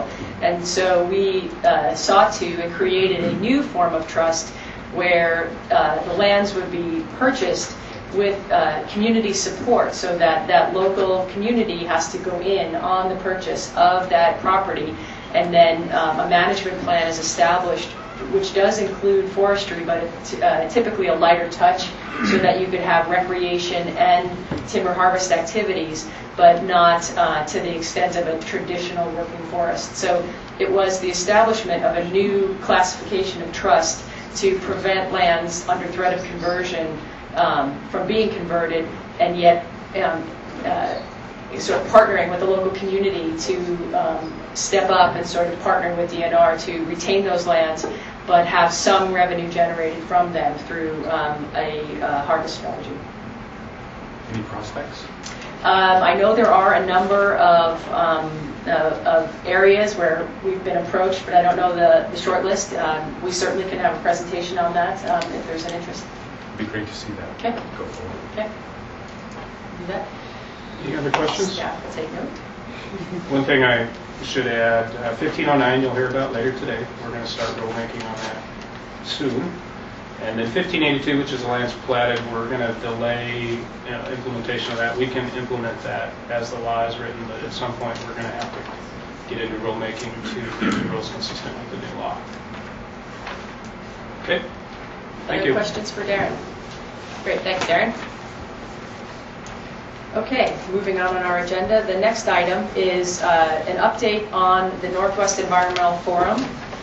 And so we uh, sought to and created a new form of trust where uh, the lands would be purchased with uh, community support, so that that local community has to go in on the purchase of that property, and then um, a management plan is established, which does include forestry, but it's uh, typically a lighter touch, so that you could have recreation and timber harvest activities, but not uh, to the extent of a traditional working forest. So it was the establishment of a new classification of trust to prevent lands under threat of conversion um, from being converted, and yet um, uh, sort of partnering with the local community to um, step up and sort of partner with D N R to retain those lands, but have some revenue generated from them through um, a uh, harvest strategy. Any prospects? Um, I know there are a number of, um, uh, of areas where we've been approached, but I don't know the, the short list. Um, we certainly can have a presentation on that um, if there's an interest. It'd be great to see that. Okay. Go forward. Okay. Do that. Any other questions? Yeah, I'll take note. One thing I should add, uh, fifteen oh nine you'll hear about later today. We're going to start rulemaking on that soon. And then fifteen eighty-two, which is the lands platted, we're going to delay you know, implementation of that. We can implement that as the law is written, but at some point we're going to have to get into rulemaking to get the rules consistent with the new law. Okay. Thank Other you. questions for Darren? Great, thanks, Darren. Okay, moving on on our agenda. The next item is uh, an update on the Northwest Environmental Forum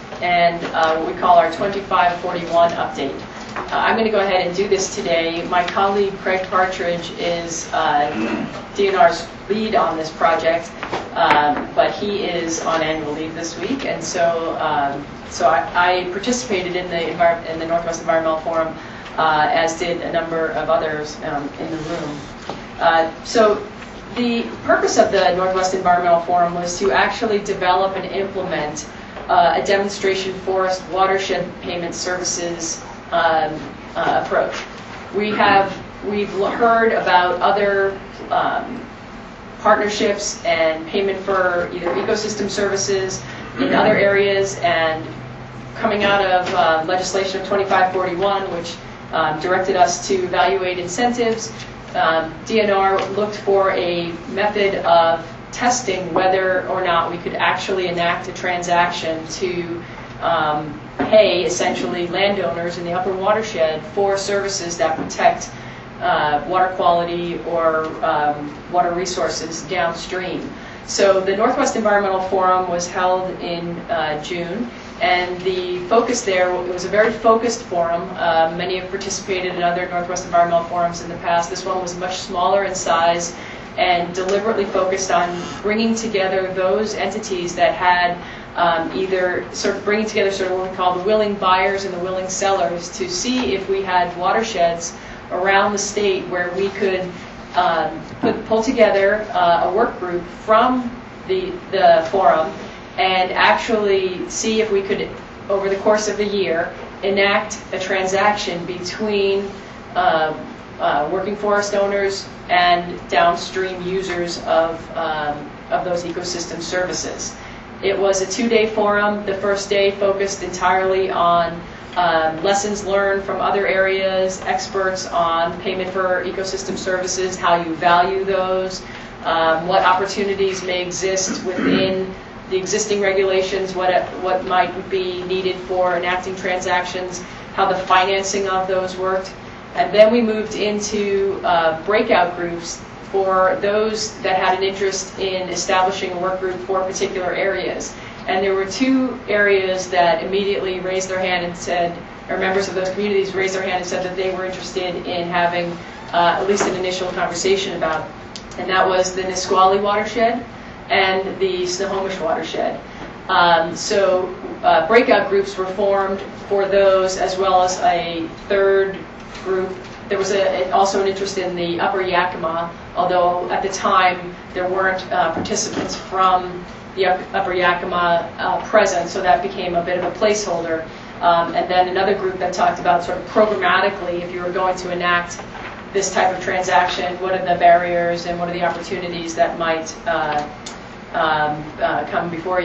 and uh, what we call our twenty-five forty-one update. Uh, I'm going to go ahead and do this today. My colleague Craig Partridge is uh, D N R's lead on this project, um, but he is on annual leave this week, and so um, so I, I participated in the envir- in the Northwest Environmental Forum, uh, as did a number of others um, in the room. Uh, so the purpose of the Northwest Environmental Forum was to actually develop and implement uh, a demonstration forest watershed payment services um, uh, approach. We have we've heard about other um, partnerships and payment for either ecosystem services in other areas, and coming out of uh, legislation of twenty-five forty-one, which um, directed us to evaluate incentives. Um, D N R looked for a method of testing whether or not we could actually enact a transaction to um, pay essentially landowners in the upper watershed for services that protect uh, water quality or um, water resources downstream. So the Northwest Environmental Forum was held in uh, June. And the focus there, it was a very focused forum. Uh, many have participated in other Northwest Environmental Forums in the past. This one was much smaller in size and deliberately focused on bringing together those entities that had um, either sort of bringing together sort of what we call the willing buyers and the willing sellers to see if we had watersheds around the state where we could um, put, pull together uh, a work group from the, the forum and actually see if we could, over the course of a year, enact a transaction between uh, uh, working forest owners and downstream users of, um, of those ecosystem services. It was a two-day forum. The first day focused entirely on um, lessons learned from other areas, experts on payment for ecosystem services, how you value those, um, what opportunities may exist within the existing regulations, what what might be needed for enacting transactions, how the financing of those worked. And then we moved into uh, breakout groups for those that had an interest in establishing a work group for particular areas. And there were two areas that immediately raised their hand and said, or members of those communities raised their hand and said that they were interested in having uh, at least an initial conversation about. And that was the Nisqually watershed and the Snohomish watershed. Um, so uh, breakout groups were formed for those, as well as a third group. There was a, also an interest in the Upper Yakima, although at the time there weren't uh, participants from the Upper Yakima uh, present, so that became a bit of a placeholder. Um, and then another group that talked about sort of programmatically, if you were going to enact this type of transaction, what are the barriers and what are the opportunities that might uh, um, uh, come before you.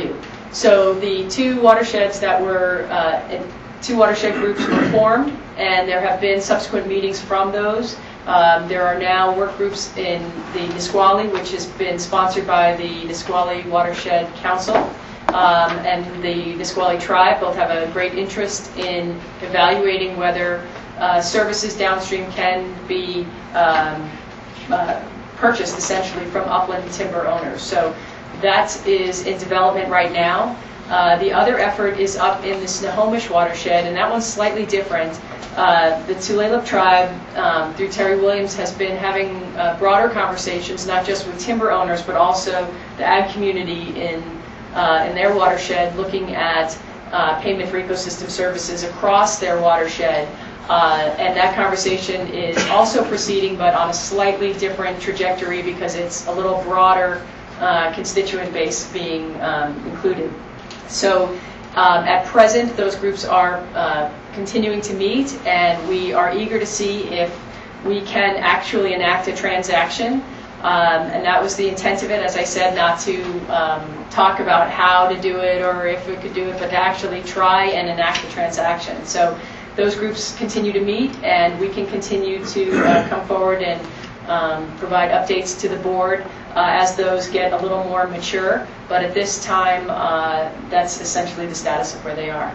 So the two watersheds that were, uh, two watershed groups were formed, and there have been subsequent meetings from those. Um, there are now work groups in the Nisqually, which has been sponsored by the Nisqually Watershed Council, um, and the Nisqually Tribe. Both have a great interest in evaluating whether uh, services downstream can be um, uh, purchased essentially from upland timber owners. So that is in development right now. Uh, the other effort is up in the Snohomish watershed, and that one's slightly different. Uh, the Tulalip tribe, um, through Terry Williams, has been having uh, broader conversations, not just with timber owners, but also the ag community in, uh, in their watershed, looking at uh, payment for ecosystem services across their watershed. Uh, and that conversation is also proceeding, but on a slightly different trajectory because it's a little broader uh, constituent base being um, included. So um, at present, those groups are uh, continuing to meet, and we are eager to see if we can actually enact a transaction. Um, and that was the intent of it, as I said, not to um, talk about how to do it or if we could do it, but to actually try and enact a transaction. So those groups continue to meet, and we can continue to uh, come forward and um, provide updates to the board uh, as those get a little more mature. But at this time, uh, that's essentially the status of where they are.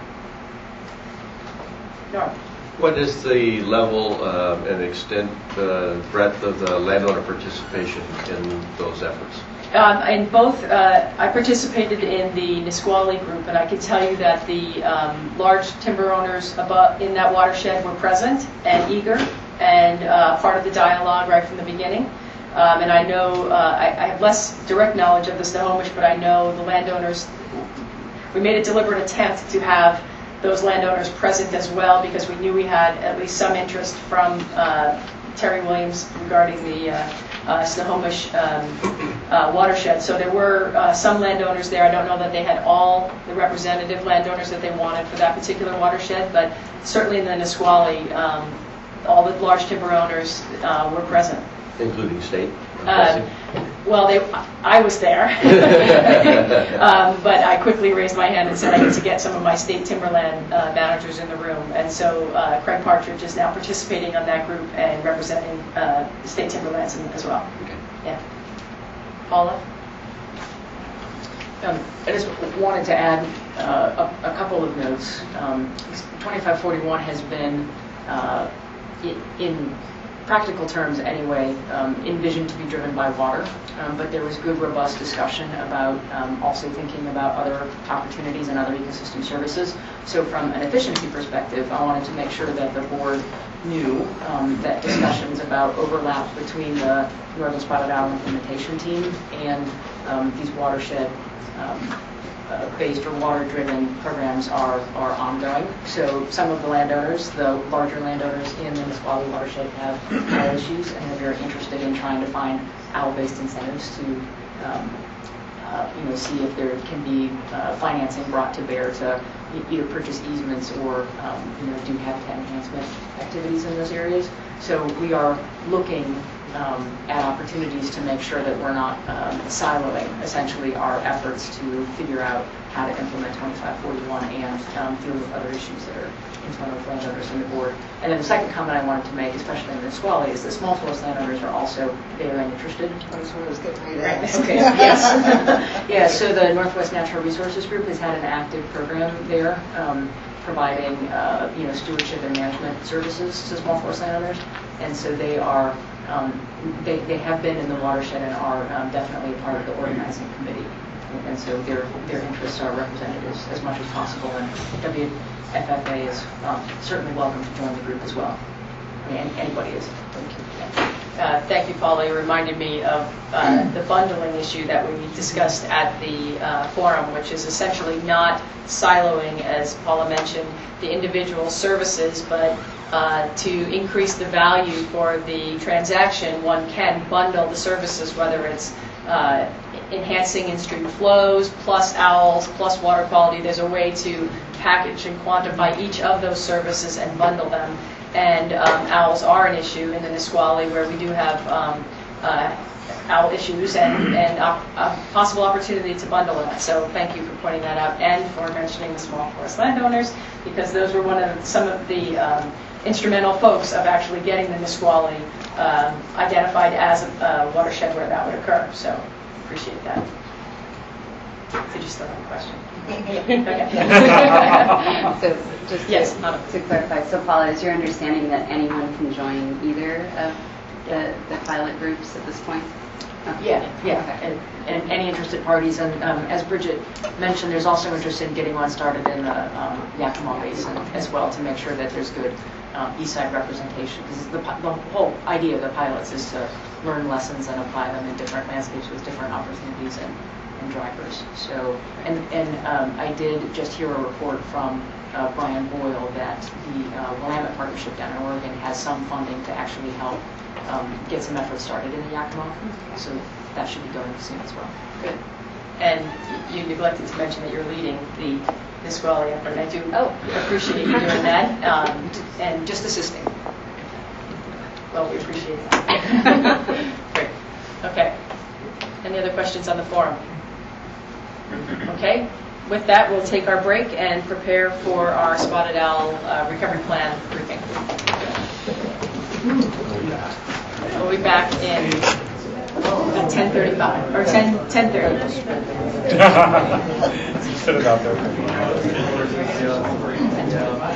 Norm. What is the level uh, and extent, uh, breadth of the landowner participation in those efforts? Um, in both, uh, I participated in the Nisqually group, and I can tell you that the um, large timber owners above in that watershed were present and eager and uh, part of the dialogue right from the beginning. Um, and I know, uh, I, I have less direct knowledge of the Snohomish, but I know the landowners, we made a deliberate attempt to have those landowners present as well because we knew we had at least some interest from uh, Terry Williams regarding the uh, uh, Snohomish um, uh, watershed. So there were uh, some landowners there. I don't know that they had all the representative landowners that they wanted for that particular watershed, but certainly in the Nisqually, um, all the large timber owners uh, were present. Including state? Uh, well, they, I was there, um, but I quickly raised my hand and said I need to get some of my state timberland uh, managers in the room, and so uh, Craig Partridge is now participating on that group and representing uh, the state timberlands as well. Okay. Yeah. Paula? Um, I just wanted to add uh, a, a couple of notes. Um, twenty-five forty-one has been, uh, in practical terms anyway, um, envisioned to be driven by water, um, but there was good, robust discussion about um, also thinking about other opportunities and other ecosystem services. So from an efficiency perspective, I wanted to make sure that the board knew um, that discussions about overlap between the Northern Spotted Owl implementation team and um, these watershed um, Uh, based or water-driven programs are, are ongoing. So some of the landowners, the larger landowners in the Nisqually watershed have owl issues and are very interested in trying to find owl-based incentives to um, uh, you know, see if there can be uh, financing brought to bear to either purchase easements or um, you know, do habitat enhancement activities in those areas. So we are looking Um, at opportunities to make sure that we're not um, siloing essentially our efforts to figure out how to implement twenty-five forty-one and um, deal with other issues that are in front of landowners and the board. And then the second comment I wanted to make, especially in the Nisqually, is that small forest landowners are also very interested. That's what I was getting ready to ask. Okay, yes. Yeah, so the Northwest Natural Resources Group has had an active program there, um, providing uh, you know, stewardship and management services to small forest landowners. And so they are Um, they, they have been in the watershed and are um, definitely a part of the organizing committee. And, and so their, their interests are represented as, as much as possible. And W F F A is um, certainly welcome to join the group as well. I mean, anybody is. Thank you. Uh, thank you, Paula. You reminded me of uh, the bundling issue that we discussed at the uh, forum, which is essentially not siloing, as Paula mentioned, the individual services, but uh, to increase the value for the transaction, one can bundle the services, whether it's uh, enhancing in-stream flows, plus owls, plus water quality. There's a way to package and quantify each of those services and bundle them. And um, owls are an issue in the Nisqually, where we do have um, uh, owl issues and, and op- a possible opportunity to bundle that. So thank you for pointing that out and for mentioning the small forest landowners, because those were one of some of the um, instrumental folks of actually getting the Nisqually um, identified as a, a watershed where that would occur. So appreciate that. Did you still have a question? So just yes, to, to clarify, so Paula, is your understanding that anyone can join either of the, the pilot groups at this point? Okay. Yeah, yeah, and, and any interested parties, and um, as Bridget mentioned, there's also interest in getting one started in the um, Yakima Basin as well to make sure that there's good um, east side representation. Because the, the whole idea of the pilots is to learn lessons and apply them in different landscapes with different opportunities and, and drivers. So, and and um, I did just hear a report from uh, Brian Boyle that the uh, Willamette Partnership down in Oregon has some funding to actually help Um, get some efforts started in the Yakima, so that should be going soon as well. Good. And you neglected to mention that you're leading the Nisqually effort. I do oh. appreciate you doing that um, and just assisting. Well, we appreciate that. Great. Okay. Any other questions on the forum? Okay. With that, we'll take our break and prepare for our Spotted Owl uh, recovery plan briefing. We'll be back in at ten thirty-five, or ten, ten thirty. Put it out there.